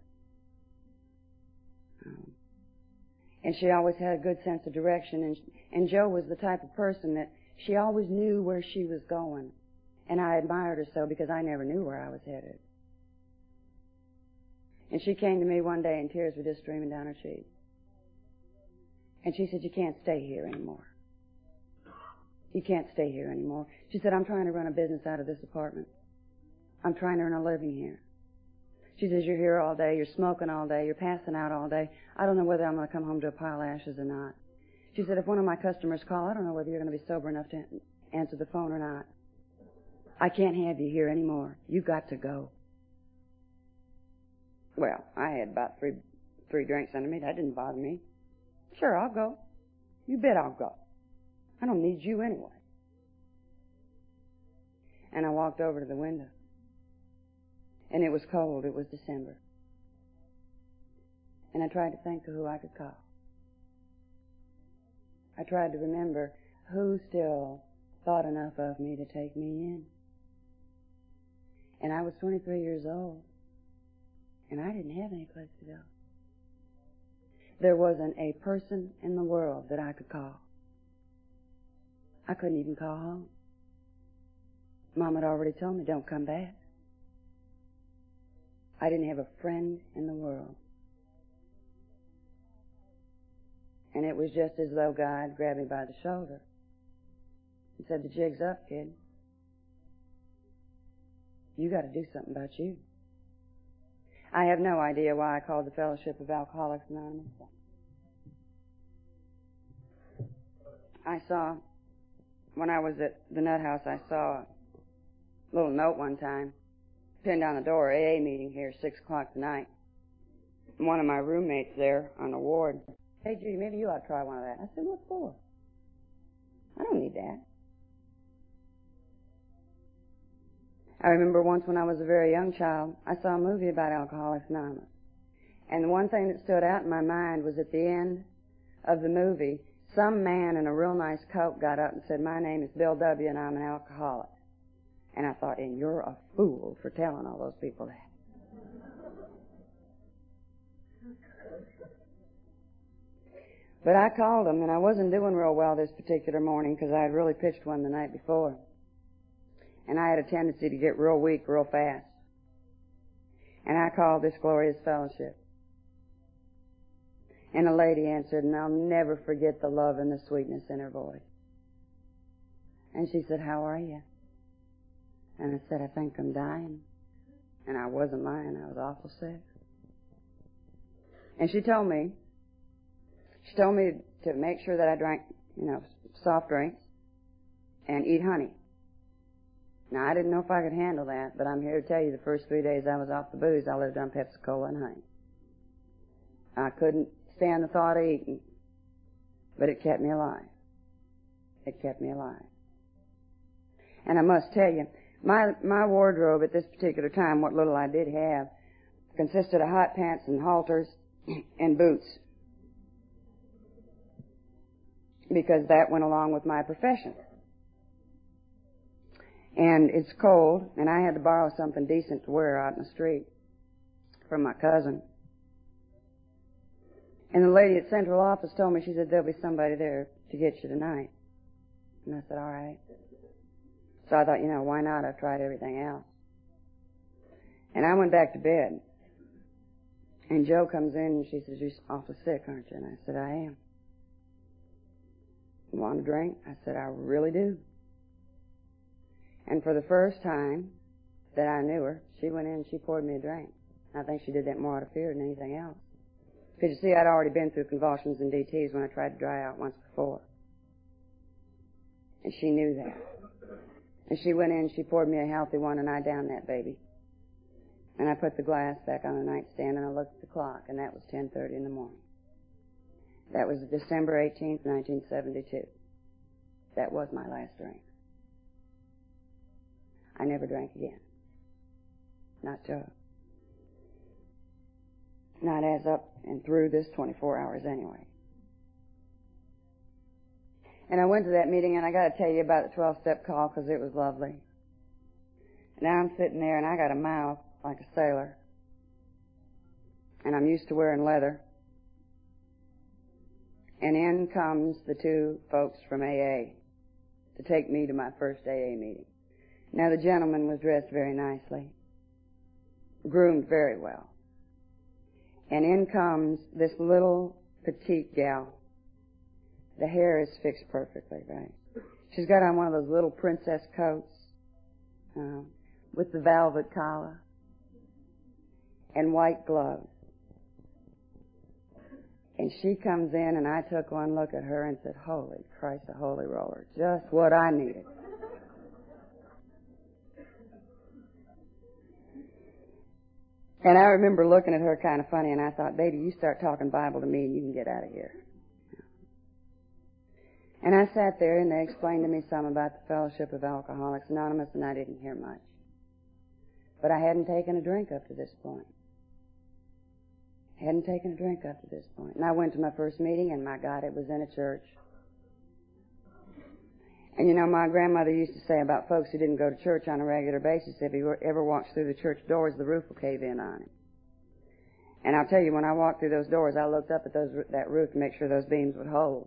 Um, and she always had a good sense of direction. And, and Joe was the type of person that she always knew where she was going. And I admired her so because I never knew where I was headed. And she came to me one day and tears were just streaming down her cheeks. And she said, you can't stay here anymore. You can't stay here anymore. She said, I'm trying to run a business out of this apartment. I'm trying to earn a living here. She says, you're here all day, you're smoking all day, you're passing out all day. I don't know whether I'm going to come home to a pile of ashes or not. She said, if one of my customers call, I don't know whether you're going to be sober enough to answer the phone or not. I can't have you here anymore. You've got to go. Well, I had about three three drinks under me. That didn't bother me. Sure, I'll go. You bet I'll go. I don't need you anyway. And I walked over to the window. And it was cold. It was December. And I tried to think of who I could call. I tried to remember who still thought enough of me to take me in. And I was twenty-three years old. And I didn't have any place to go. There wasn't a person in the world that I could call. I couldn't even call home. Mom had already told me, don't come back. I didn't have a friend in the world. And it was just as though God grabbed me by the shoulder and said, the jig's up, kid. You got to do something about you. I have no idea why I called the Fellowship of Alcoholics Anonymous. I saw, when I was at the Nut House, I saw a little note one time pinned on the door, A A meeting here, six o'clock tonight. And one of my roommates there on the ward, hey, Judy, maybe you ought to try one of that. I said, what for? I don't need that. I remember once when I was a very young child, I saw a movie about Alcoholics Anonymous. And the one thing that stood out in my mind was at the end of the movie, some man in a real nice coat got up and said, my name is Bill W. and I'm an alcoholic. And I thought, and you're a fool for telling all those people that. But I called them, and I wasn't doing real well this particular morning because I had really pitched one the night before. And I had a tendency to get real weak real fast. And I called this glorious fellowship. And a lady answered, and I'll never forget the love and the sweetness in her voice. And she said, how are you? And I said, I think I'm dying. And I wasn't lying. I was awful sick. And she told me, she told me to make sure that I drank, you know, soft drinks and eat honey. Now, I didn't know if I could handle that, but I'm here to tell you the first three days I was off the booze, I lived on Pepsi-Cola and honey. I couldn't stand the thought of eating, but it kept me alive. It kept me alive. And I must tell you, my my wardrobe at this particular time, what little I did have, consisted of hot pants and halters and boots, because that went along with my profession. And it's cold, and I had to borrow something decent to wear out in the street from my cousin. And the lady at central office told me, she said, there'll be somebody there to get you tonight. And I said, all right. So I thought, you know, why not? I've tried everything else. And I went back to bed. And Jo comes in and she says, you're awful sick, aren't you? And I said, I am. You want a drink? I said, I really do. And for the first time that I knew her, she went in and she poured me a drink. I think she did that more out of fear than anything else. Because, you see, I'd already been through convulsions and D Ts when I tried to dry out once before. And she knew that. And she went in and she poured me a healthy one, and I downed that baby. And I put the glass back on the nightstand, and I looked at the clock, and that was ten thirty in the morning. That was December eighteenth, nineteen seventy-two. That was my last drink. I never drank again. Not till, not as up and through this twenty-four hours anyway. And I went to that meeting, and I got to tell you about the twelve-step call because it was lovely. Now I'm sitting there, and I got a mouth like a sailor. And I'm used to wearing leather. And in comes the two folks from A A to take me to my first A A meeting. Now, the gentleman was dressed very nicely, groomed very well. And in comes this little petite gal. The hair is fixed perfectly, right? She's got on one of those little princess coats um, with the velvet collar and white gloves. And she comes in, and I took one look at her and said, holy Christ, a holy roller, just what I needed. And I remember looking at her kind of funny, and I thought, baby, you start talking Bible to me and you can get out of here. And I sat there, and they explained to me some about the Fellowship of Alcoholics Anonymous, and I didn't hear much. But I hadn't taken a drink up to this point. I hadn't taken a drink up to this point. And I went to my first meeting, and my God, it was in a church. And you know, my grandmother used to say about folks who didn't go to church on a regular basis, if he ever walks through the church doors, the roof will cave in on him. And I'll tell you, when I walked through those doors, I looked up at those that roof to make sure those beams would hold.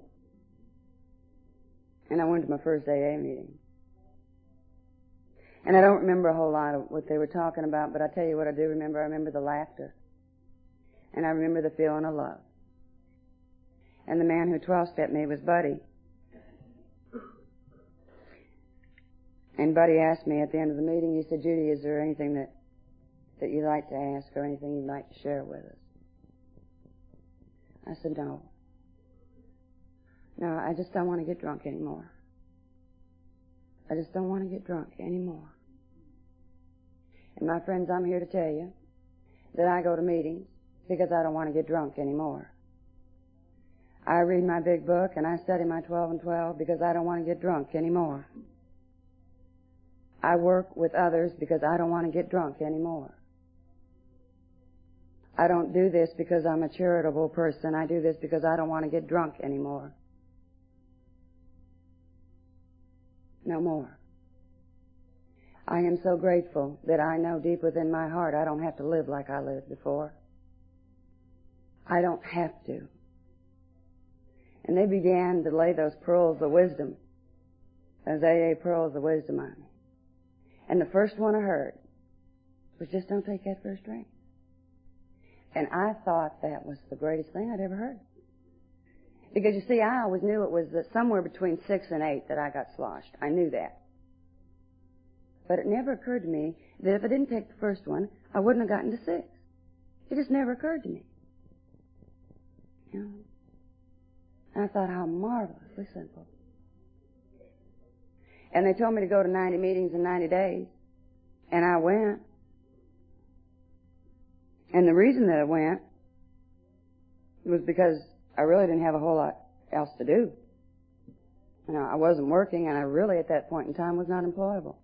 And I went to my first A A meeting. And I don't remember a whole lot of what they were talking about, but I tell you what I do remember. I remember the laughter. And I remember the feeling of love. And the man who twelve-stepped me was Buddy. And Buddy asked me at the end of the meeting, he said, Judy, is there anything that, that you'd like to ask or anything you'd like to share with us? I said, no. No, I just don't want to get drunk anymore. I just don't want to get drunk anymore. And my friends, I'm here to tell you that I go to meetings because I don't want to get drunk anymore. I read my big book and I study my twelve and twelve because I don't want to get drunk anymore. I work with others because I don't want to get drunk anymore. I don't do this because I'm a charitable person. I do this because I don't want to get drunk anymore. No more. I am so grateful that I know deep within my heart I don't have to live like I lived before. I don't have to. And they began to lay those pearls of wisdom, those A A pearls of wisdom on me. And the first one I heard was, just don't take that first drink. And I thought that was the greatest thing I'd ever heard. Because, you see, I always knew it was somewhere between six and eight that I got sloshed. I knew that. But it never occurred to me that if I didn't take the first one, I wouldn't have gotten to six. It just never occurred to me. You know? And I thought, how marvelously simple. And they told me to go to ninety meetings in ninety days. And I went. And the reason that I went was because I really didn't have a whole lot else to do. You know, I wasn't working, and I really, at that point in time, was not employable.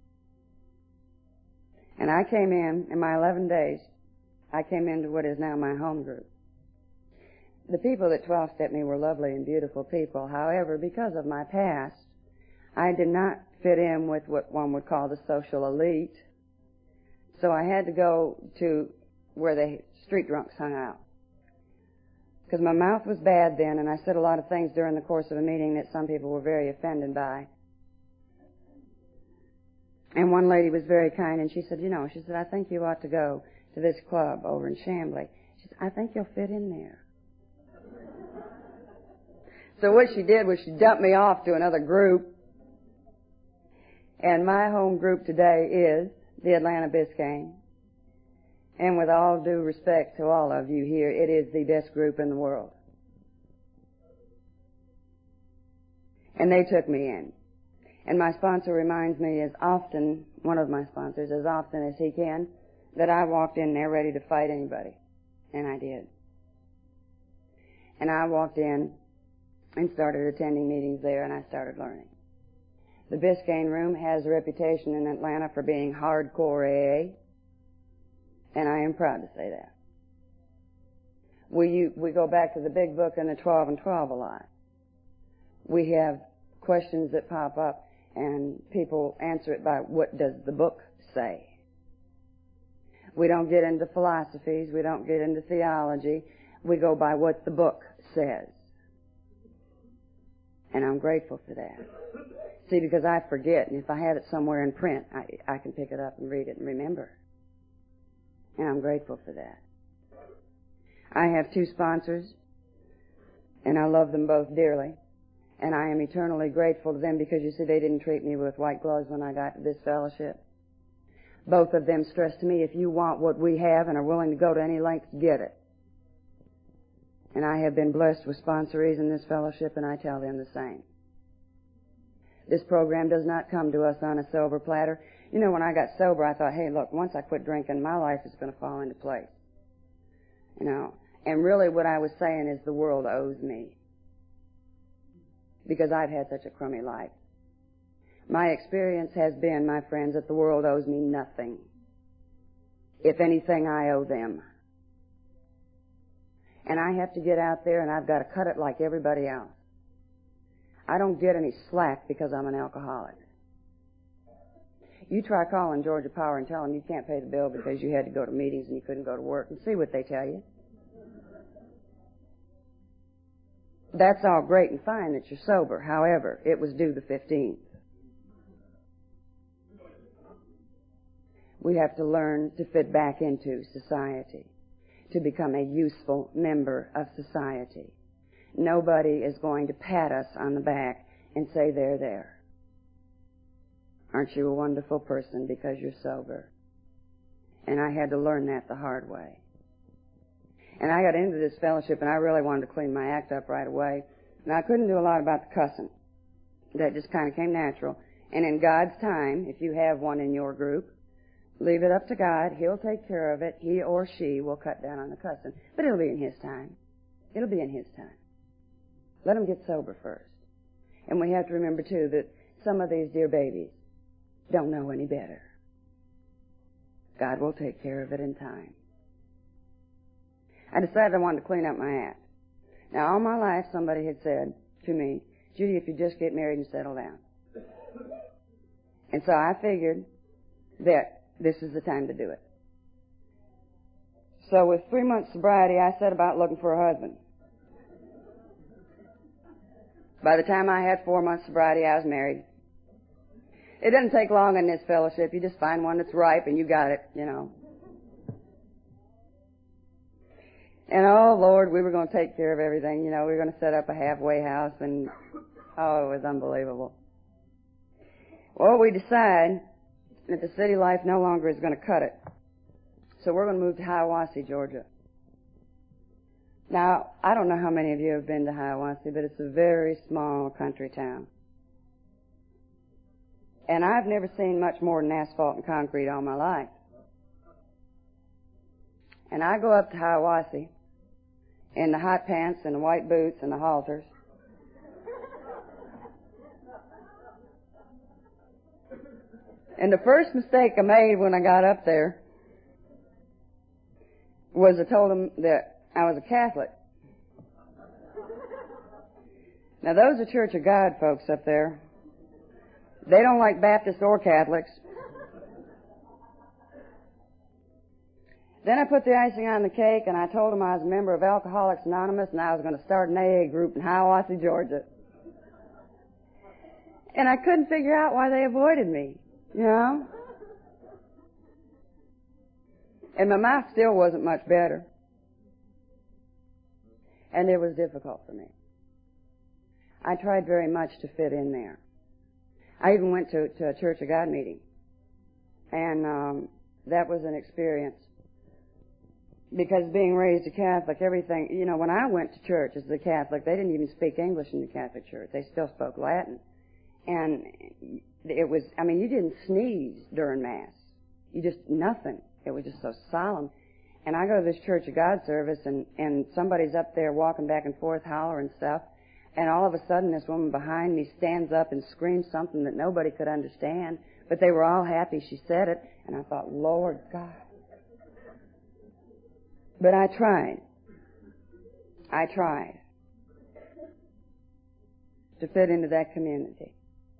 And I came in, in my eleven days, I came into what is now my home group. The people that twelve-stepped me were lovely and beautiful people. However, because of my past, I did not fit in with what one would call the social elite. So I had to go to where the street drunks hung out. Because my mouth was bad then, and I said a lot of things during the course of a meeting that some people were very offended by. And one lady was very kind, and she said, you know, she said, I think you ought to go to this club over in Chamblee. She said, I think you'll fit in there. So what she did was she dumped me off to another group. And my home group today is the Atlanta Biscayne. And with all due respect to all of you here, it is the best group in the world. And they took me in. And my sponsor reminds me as often, one of my sponsors, as often as he can, that I walked in there ready to fight anybody. And I did. And I walked in and started attending meetings there, and I started learning. The Biscayne Room has a reputation in Atlanta for being hardcore A A, and I am proud to say that. We, we go back to the Big Book and the twelve and twelve a lot. We have questions that pop up, and people answer it by, what does the book say? We don't get into philosophies. We don't get into theology. We go by what the book says. And I'm grateful for that. See, because I forget, and if I have it somewhere in print, I, I can pick it up and read it and remember. And I'm grateful for that. I have two sponsors, and I love them both dearly. And I am eternally grateful to them because, you see, they didn't treat me with white gloves when I got to this fellowship. Both of them stressed to me, if you want what we have and are willing to go to any lengths, get it. And I have been blessed with sponsorees in this fellowship, and I tell them the same. This program does not come to us on a silver platter. You know, when I got sober, I thought, hey, look, once I quit drinking, my life is going to fall into place. You know, and really what I was saying is the world owes me. Because I've had such a crummy life. My experience has been, my friends, that the world owes me nothing. If anything, I owe them. And I have to get out there and I've got to cut it like everybody else. I don't get any slack because I'm an alcoholic. You try calling Georgia Power and tell them you can't pay the bill because you had to go to meetings and you couldn't go to work, and see what they tell you. That's all great and fine that you're sober. However, it was due the fifteenth. We have to learn to fit back into society, to become a useful member of society. Nobody is going to pat us on the back and say, there, there. Aren't you a wonderful person because you're sober? And I had to learn that the hard way. And I got into this fellowship, and I really wanted to clean my act up right away. And I couldn't do a lot about the cussing. That just kind of came natural. And in God's time, if you have one in your group, leave it up to God. He'll take care of it. He or she will cut down on the cussing. But it'll be in His time. It'll be in His time. Let them get sober first. And we have to remember, too, that some of these dear babies don't know any better. God will take care of it in time. I decided I wanted to clean up my act. Now, all my life, somebody had said to me, Judy, if you just get married and settle down. And so I figured that this is the time to do it. So with three months sobriety, I set about looking for a husband. By the time I had four months sobriety, I was married. It doesn't take long in this fellowship. You just find one that's ripe and you got it, you know. And, oh, Lord, we were going to take care of everything. You know, we were going to set up a halfway house, and, oh, it was unbelievable. Well, we decide that the city life no longer is going to cut it. So we're going to move to Hiawassee, Georgia. Now, I don't know how many of you have been to Hiawassee, but it's a very small country town. And I've never seen much more than asphalt and concrete all my life. And I go up to Hiawassee in the hot pants and the white boots and the halters. And the first mistake I made when I got up there was I told them that I was a Catholic. Now, those are Church of God folks up there. They don't like Baptists or Catholics. Then I put the icing on the cake, and I told them I was a member of Alcoholics Anonymous, and I was going to start an A A group in Hiawassee, Georgia. And I couldn't figure out why they avoided me, you know? And my mouth still wasn't much better. And it was difficult for me. I tried very much to fit in there. I even went to, to a Church of God meeting. And um, that was an experience. Because being raised a Catholic, everything, you know, when I went to church as a Catholic, they didn't even speak English in the Catholic Church. They still spoke Latin. And it was, I mean, you didn't sneeze during Mass. You just, nothing. It was just so solemn. And I go to this Church of God service, and, and somebody's up there walking back and forth, hollering stuff, and all of a sudden this woman behind me stands up and screams something that nobody could understand, but they were all happy she said it, and I thought, Lord God. But I tried. I tried to fit into that community.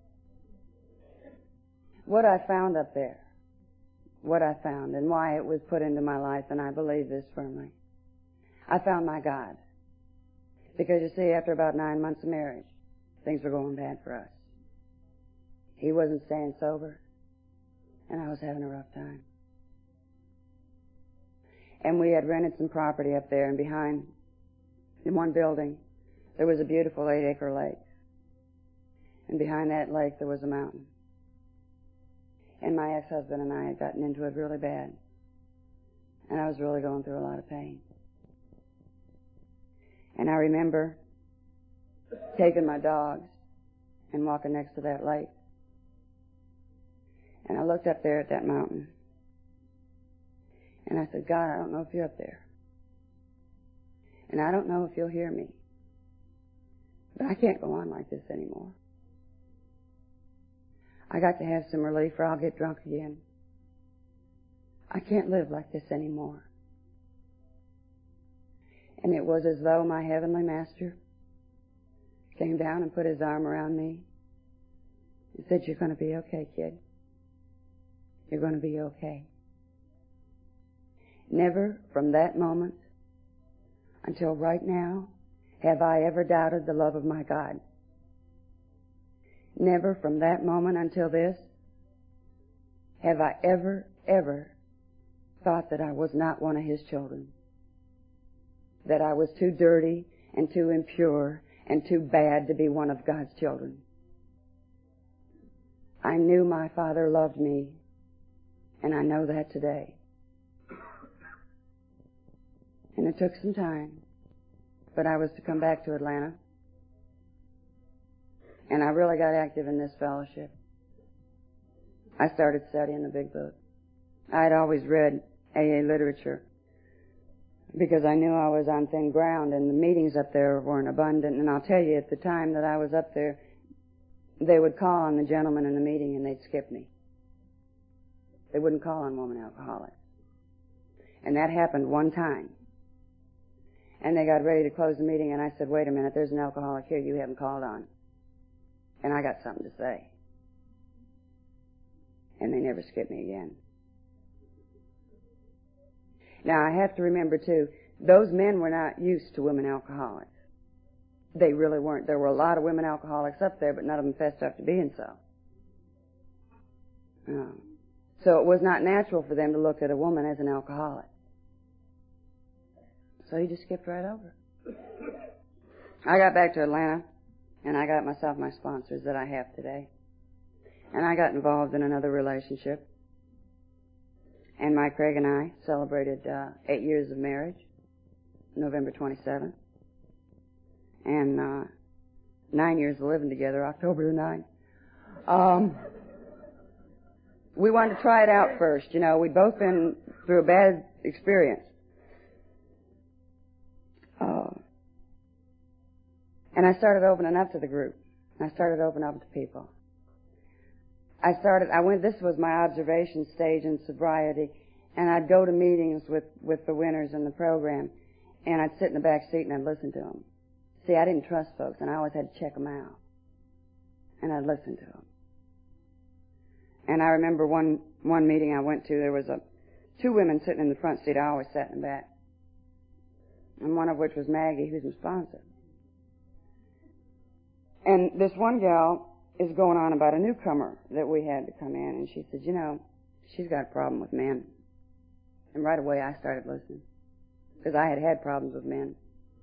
What I found up there, what I found and why it was put into my life, and I believe this firmly. I found my God. Because you see, after about nine months of marriage, things were going bad for us. He wasn't staying sober, and I was having a rough time. And we had rented some property up there, and behind, in one building, there was a beautiful eight-acre lake. And behind that lake, there was a mountain. And my ex-husband and I had gotten into it really bad. And I was really going through a lot of pain. And I remember taking my dogs and walking next to that lake. And I looked up there at that mountain. And I said, God, I don't know if you're up there. And I don't know if you'll hear me. But I can't go on like this anymore. I got to have some relief or I'll get drunk again. I can't live like this anymore. And it was as though my Heavenly Master came down and put his arm around me and said, you're going to be okay, kid. You're going to be okay. Never from that moment until right now have I ever doubted the love of my God. Never from that moment until this have I ever, ever thought that I was not one of his children. That I was too dirty and too impure and too bad to be one of God's children. I knew my Father loved me, and I know that today. And it took some time, but I was to come back to Atlanta. And I really got active in this fellowship. I started studying the big book. I had always read A A literature because I knew I was on thin ground and the meetings up there weren't abundant. And I'll tell you, at the time that I was up there, they would call on the gentleman in the meeting and they'd skip me. They wouldn't call on woman alcoholics. And that happened one time. And they got ready to close the meeting and I said, wait a minute, there's an alcoholic here you haven't called on. And I got something to say. And they never skipped me again. Now, I have to remember, too, those men were not used to women alcoholics. They really weren't. There were a lot of women alcoholics up there, but none of them fessed up to being so. No. So it was not natural for them to look at a woman as an alcoholic. So he just skipped right over. I got back to Atlanta. And I got myself my sponsors that I have today. And I got involved in another relationship. And Mike Craig and I celebrated uh, eight years of marriage, November twenty-seventh. And uh, nine years of living together, October the ninth. Um, we wanted to try it out first. You know, we'd both been through a bad experience. Uh, and I started opening up to the group. I started opening up to people. I started, I went, this was my observation stage in sobriety, and I'd go to meetings with, with the winners in the program, and I'd sit in the back seat and I'd listen to them. See, I didn't trust folks, and I always had to check them out. And I'd listen to them. And I remember one, one meeting I went to, there was a, two women sitting in the front seat. I always sat in the back. And one of which was Maggie, who's my sponsor. And this one gal is going on about a newcomer that we had to come in, and she said, you know, she's got a problem with men. And right away I started listening, because I had had problems with men.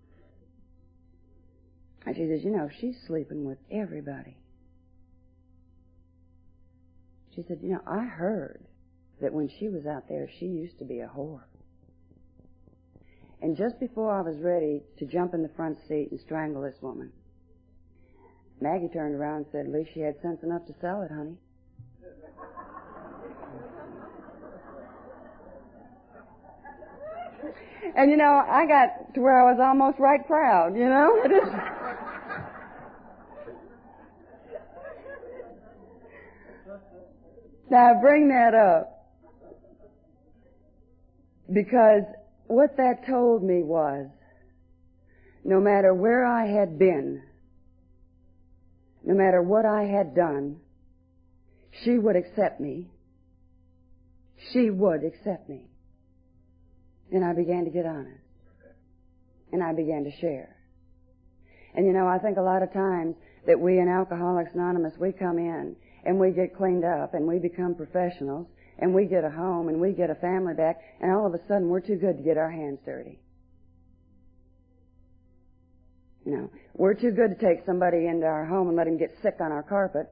And she says, you know, she's sleeping with everybody. She said, you know, I heard that when she was out there, she used to be a whore. And just before I was ready to jump in the front seat and strangle this woman, Maggie turned around and said, at least she had sense enough to sell it, honey. And, you know, I got to where I was almost right proud, you know? It is... Now, I bring that up because what that told me was, no matter where I had been, no matter what I had done, she would accept me. She would accept me. And I began to get honest. And I began to share. And you know, I think a lot of times that we in Alcoholics Anonymous, we come in and we get cleaned up and we become professionals and we get a home and we get a family back, and all of a sudden we're too good to get our hands dirty. You know, we're too good to take somebody into our home and let him get sick on our carpet.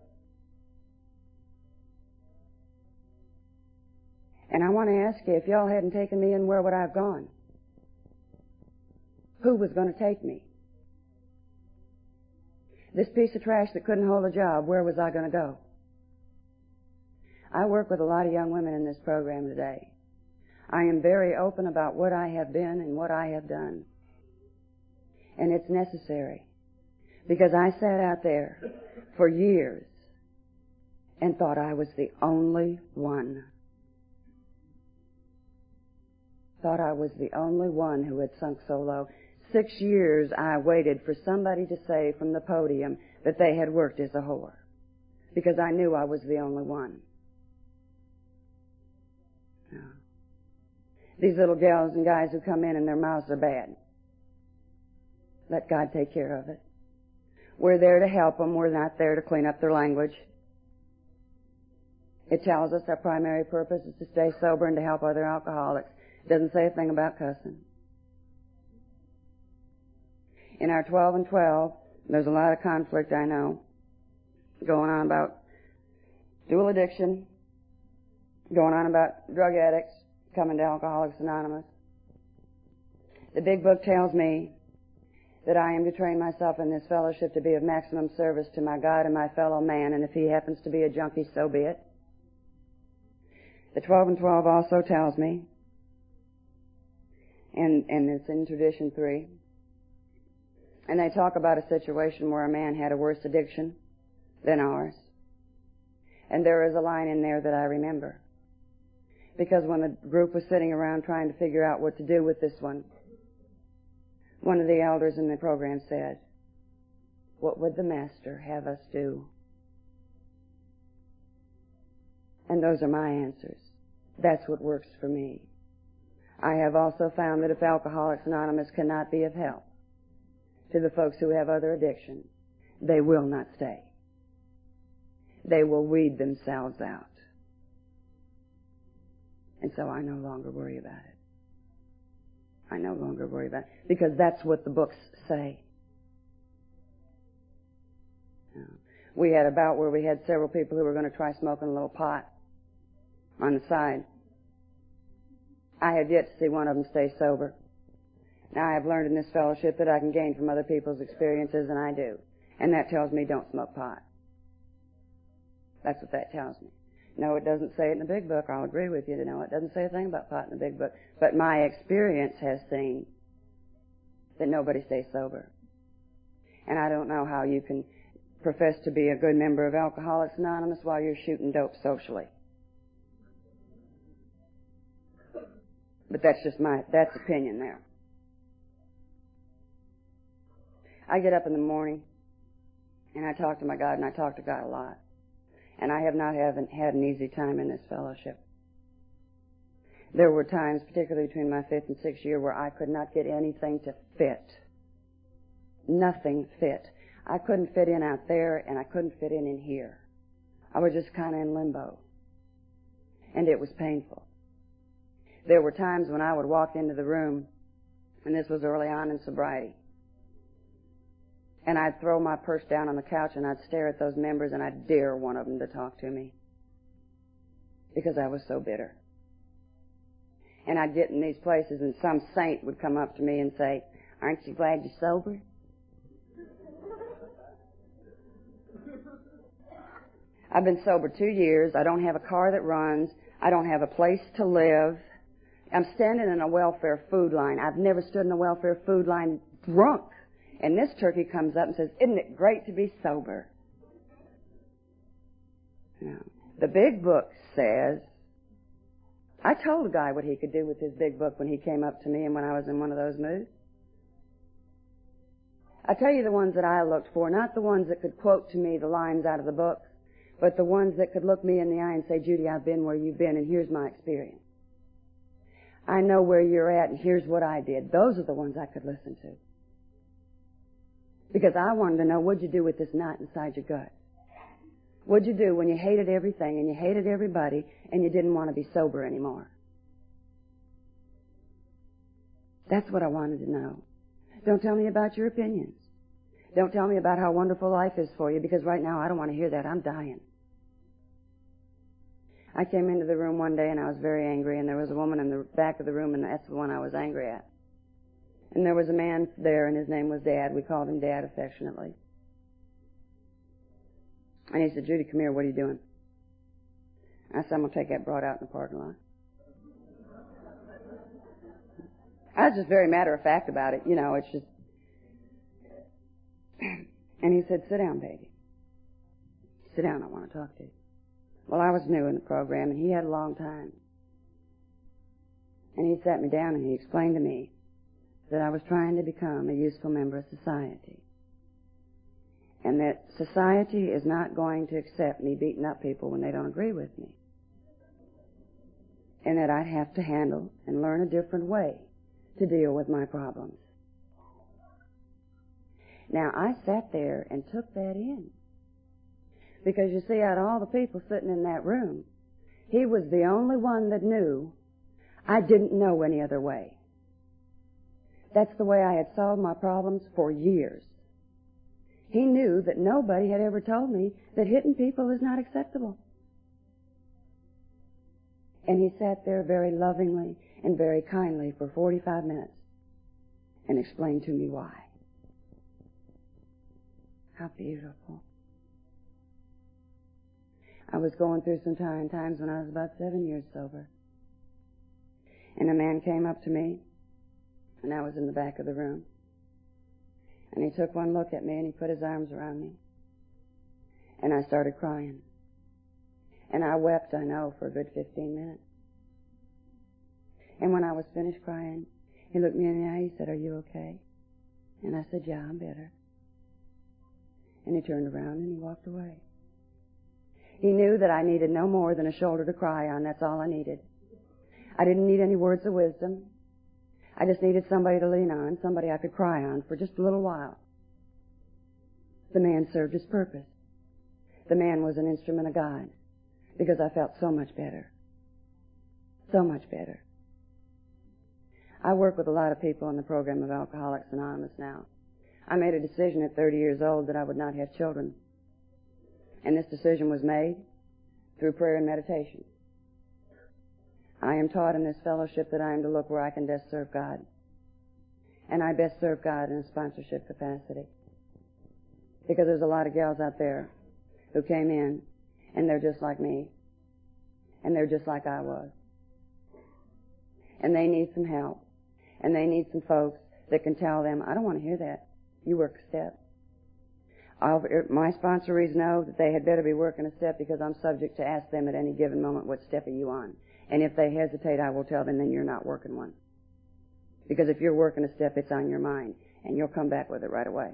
And I want to ask you, if y'all hadn't taken me in, where would I have gone? Who was going to take me? This piece of trash that couldn't hold a job, where was I going to go? I work with a lot of young women in this program today. I am very open about what I have been and what I have done. And it's necessary. Because I sat out there for years and thought I was the only one. Thought I was the only one who had sunk so low. Six years I waited for somebody to say from the podium that they had worked as a whore. Because I knew I was the only one. No. These little gals and guys who come in and their mouths are bad. Let God take care of it. We're there to help them. We're not there to clean up their language. It tells us our primary purpose is to stay sober and to help other alcoholics. It doesn't say a thing about cussing. In our twelve and twelve, there's a lot of conflict, I know, going on about dual addiction, going on about drug addicts coming to Alcoholics Anonymous. The big book tells me that I am to train myself in this fellowship to be of maximum service to my God and my fellow man, and if he happens to be a junkie, so be it. The twelve and twelve also tells me, and, and it's in Tradition three, and they talk about a situation where a man had a worse addiction than ours. And there is a line in there that I remember. Because when the group was sitting around trying to figure out what to do with this one, one of the elders in the program said, "What would the Master have us do?" And those are my answers. That's what works for me. I have also found that if Alcoholics Anonymous cannot be of help to the folks who have other addictions, they will not stay. They will weed themselves out. And so I no longer worry about it. I no longer worry about it, because that's what the books say. You know, we had a bout where we had several people who were going to try smoking a little pot on the side. I have yet to see one of them stay sober. Now, I have learned in this fellowship that I can gain from other people's experiences, and I do. And that tells me don't smoke pot. That's what that tells me. No, it doesn't say it in the big book. I'll agree with you. No, it doesn't say a thing about pot in the big book. But my experience has seen that nobody stays sober. And I don't know how you can profess to be a good member of Alcoholics Anonymous while you're shooting dope socially. But that's just my, that's opinion there. I get up in the morning and I talk to my God, and I talk to God a lot. And I have not haven't had an easy time in this fellowship. There were times, particularly between my fifth and sixth year, where I could not get anything to fit. Nothing fit. I couldn't fit in out there, and I couldn't fit in in here. I was just kind of in limbo. And it was painful. There were times when I would walk into the room, and this was early on in sobriety, and I'd throw my purse down on the couch and I'd stare at those members and I'd dare one of them to talk to me because I was so bitter. And I'd get in these places and some saint would come up to me and say, "Aren't you glad you're sober?" I've been sober two years. I don't have a car that runs. I don't have a place to live. I'm standing in a welfare food line. I've never stood in a welfare food line drunk. And this turkey comes up and says, "Isn't it great to be sober?" Now, the big book says, I told a guy what he could do with his big book when he came up to me and when I was in one of those moods. I tell you the ones that I looked for, not the ones that could quote to me the lines out of the book, but the ones that could look me in the eye and say, "Judy, I've been where you've been, and here's my experience. I know where you're at, and here's what I did." Those are the ones I could listen to. Because I wanted to know, what'd you do with this knot inside your gut? What'd you do when you hated everything and you hated everybody and you didn't want to be sober anymore? That's what I wanted to know. Don't tell me about your opinions. Don't tell me about how wonderful life is for you, because right now I don't want to hear that. I'm dying. I came into the room one day and I was very angry, and there was a woman in the back of the room, and that's the one I was angry at. And there was a man there, and his name was Dad. We called him Dad affectionately. And he said, "Judy, come here. What are you doing?" I said, "I'm going to take that broad out in the parking lot." I was just very matter of fact about it. You know, it's just... And he said, "Sit down, baby. Sit down. I want to talk to you." Well, I was new in the program, and he had a long time. And he sat me down, and he explained to me that I was trying to become a useful member of society. And that society is not going to accept me beating up people when they don't agree with me. And that I'd have to handle and learn a different way to deal with my problems. Now, I sat there and took that in. Because you see, out of all the people sitting in that room, he was the only one that knew I didn't know any other way. That's the way I had solved my problems for years. He knew that nobody had ever told me that hitting people is not acceptable. And he sat there very lovingly and very kindly for forty-five minutes and explained to me why. How beautiful. I was going through some trying times when I was about seven years sober. And a man came up to me, and I was in the back of the room. And he took one look at me, and he put his arms around me. And I started crying. And I wept, I know, for a good fifteen minutes. And when I was finished crying, he looked me in the eye, he said, "Are you okay?" And I said, "Yeah, I'm better." And he turned around and he walked away. He knew that I needed no more than a shoulder to cry on. That's all I needed. I didn't need any words of wisdom. I just needed somebody to lean on, somebody I could cry on for just a little while. The man served his purpose. The man was an instrument of God, because I felt so much better. So much better. I work with a lot of people in the program of Alcoholics Anonymous now. I made a decision at thirty years old that I would not have children. And this decision was made through prayer and meditation. I am taught in this fellowship that I am to look where I can best serve God. And I best serve God in a sponsorship capacity. Because there's a lot of gals out there who came in, and they're just like me. And they're just like I was. And they need some help. And they need some folks that can tell them, I don't want to hear that. You work a step. I'll, my sponsorees know that they had better be working a step because I'm subject to ask them at any given moment, what step are you on? And if they hesitate, I will tell them, then you're not working one. Because if you're working a step, it's on your mind, and you'll come back with it right away.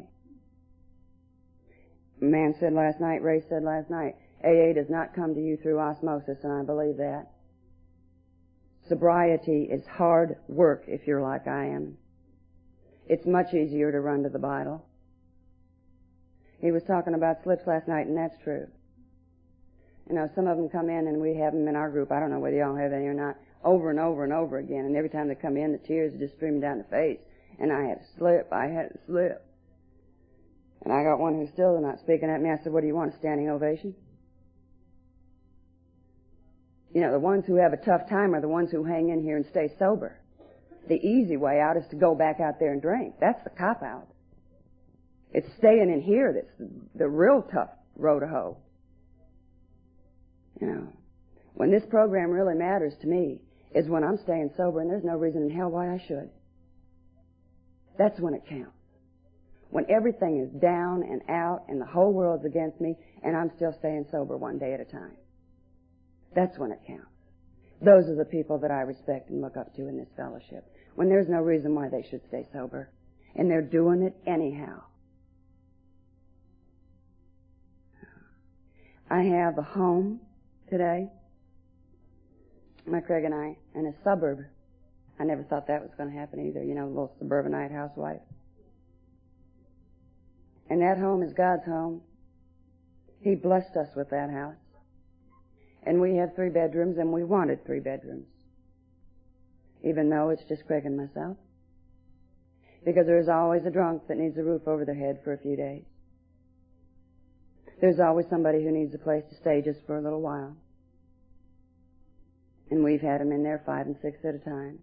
A man said last night, Ray said last night, A A does not come to you through osmosis, and I believe that. Sobriety is hard work if you're like I am. It's much easier to run to the bottle. He was talking about slips last night, and that's true. You know, some of them come in, and we have them in our group. I don't know whether y'all have any or not, over and over and over again. And every time they come in, the tears are just streaming down the face. And I had to slip. I had to slip. And I got one who's still not speaking at me. I said, what do you want, a standing ovation? You know, the ones who have a tough time are the ones who hang in here and stay sober. The easy way out is to go back out there and drink. That's the cop-out. It's staying in here that's the, the real tough row to hoe. You know, when this program really matters to me is when I'm staying sober and there's no reason in hell why I should. That's when it counts. When everything is down and out and the whole world's against me and I'm still staying sober one day at a time. That's when it counts. Those are the people that I respect and look up to in this fellowship. When there's no reason why they should stay sober. And they're doing it anyhow. I have a home today. My Craig and I, in a suburb. I never thought that was going to happen either. You know, a little suburbanite housewife. And that home is God's home. He blessed us with that house. And we have three bedrooms, and we wanted three bedrooms. Even though it's just Craig and myself. Because there's always a drunk that needs a roof over their head for a few days. There's always somebody who needs a place to stay just for a little while. And we've had them in there five and six at a time.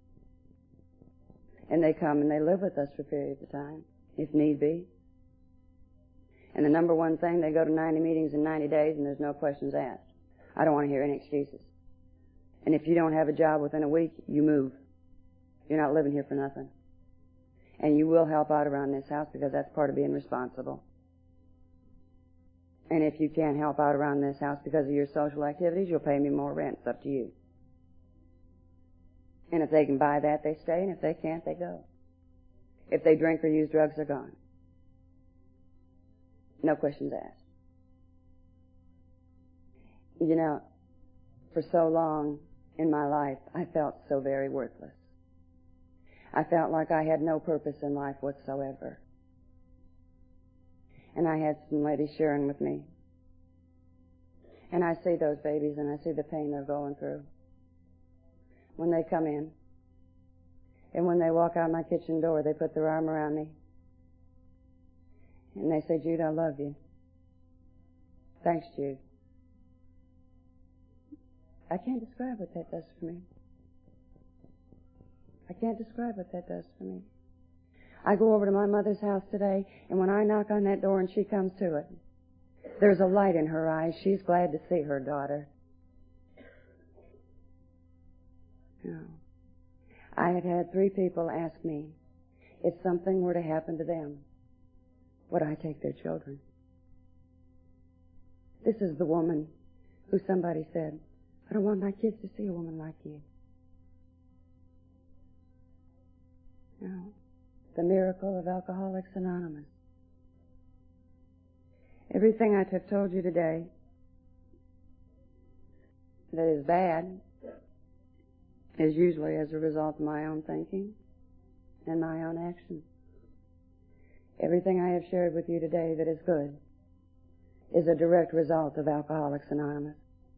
And they come and they live with us for periods of time, if need be. And the number one thing, they go to ninety meetings in ninety days and there's no questions asked. I don't want to hear any excuses. And if you don't have a job within a week, you move. You're not living here for nothing. And you will help out around this house because that's part of being responsible. And if you can't help out around this house because of your social activities, you'll pay me more rent. It's up to you. And if they can buy that, they stay. And if they can't, they go. If they drink or use drugs, they're gone. No questions asked. You know, for so long in my life, I felt so very worthless. I felt like I had no purpose in life whatsoever. And I had some ladies sharing with me. And I see those babies and I see the pain they're going through when they come in. And when they walk out my kitchen door, they put their arm around me. And they say, Jude, I love you. Thanks, Jude. I can't describe what that does for me. I can't describe what that does for me. I go over to my mother's house today, and when I knock on that door and she comes to it, there's a light in her eyes. She's glad to see her daughter. You know, I have had three people ask me, if something were to happen to them, would I take their children? This is the woman who somebody said, I don't want my kids to see a woman like you. No. The miracle of Alcoholics Anonymous. Everything I have told you today that is bad is usually as a result of my own thinking and my own actions. Everything I have shared with you today that is good is a direct result of Alcoholics Anonymous.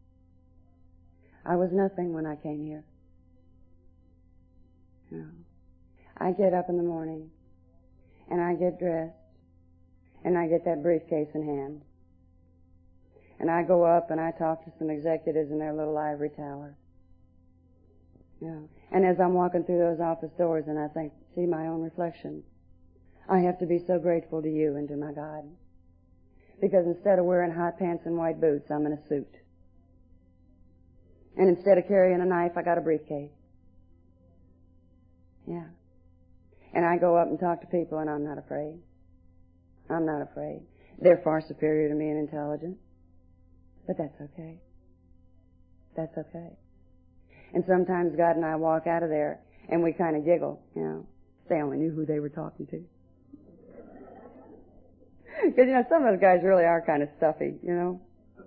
I was nothing when I came here. No. I get up in the morning, and I get dressed, and I get that briefcase in hand. And I go up and I talk to some executives in their little ivory tower. Yeah. And as I'm walking through those office doors and I think, see my own reflection, I have to be so grateful to you and to my God. Because instead of wearing hot pants and white boots, I'm in a suit. And instead of carrying a knife, I got a briefcase. Yeah. And I go up and talk to people and I'm not afraid. I'm not afraid. They're far superior to me in intelligence. But that's okay. That's okay. And sometimes God and I walk out of there and we kind of giggle, you know. They only knew who they were talking to. Because, you know, some of those guys really are kind of stuffy, you know.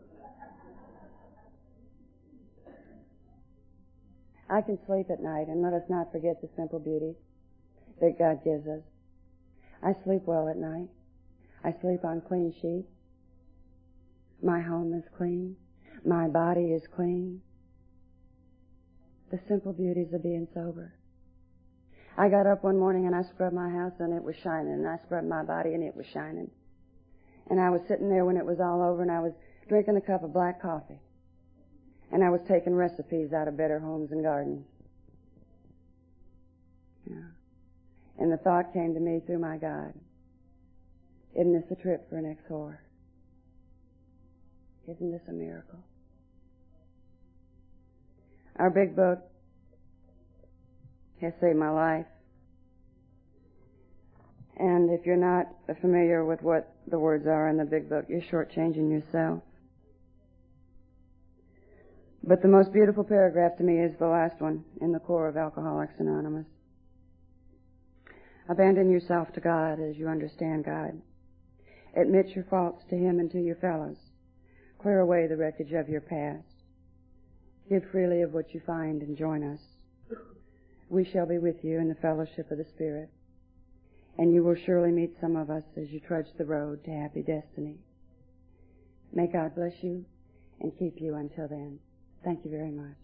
I can sleep at night, and let us not forget the simple beauty that God gives us. I sleep well at night. I sleep on clean sheets. My home is clean. My body is clean. The simple beauties of being sober. I got up one morning and I scrubbed my house and it was shining, and I scrubbed my body and it was shining. And I was sitting there when it was all over and I was drinking a cup of black coffee. And I was taking recipes out of Better Homes and Gardens. Yeah. And the thought came to me through my God, isn't this a trip for an ex-whore? Isn't this a miracle? Our big book has saved my life. And if you're not familiar with what the words are in the big book, you're shortchanging yourself. But the most beautiful paragraph to me is the last one in the core of Alcoholics Anonymous. Abandon yourself to God as you understand God. Admit your faults to Him and to your fellows. Clear away the wreckage of your past. Give freely of what you find and join us. We shall be with you in the fellowship of the Spirit, and you will surely meet some of us as you trudge the road to happy destiny. May God bless you and keep you until then. Thank you very much.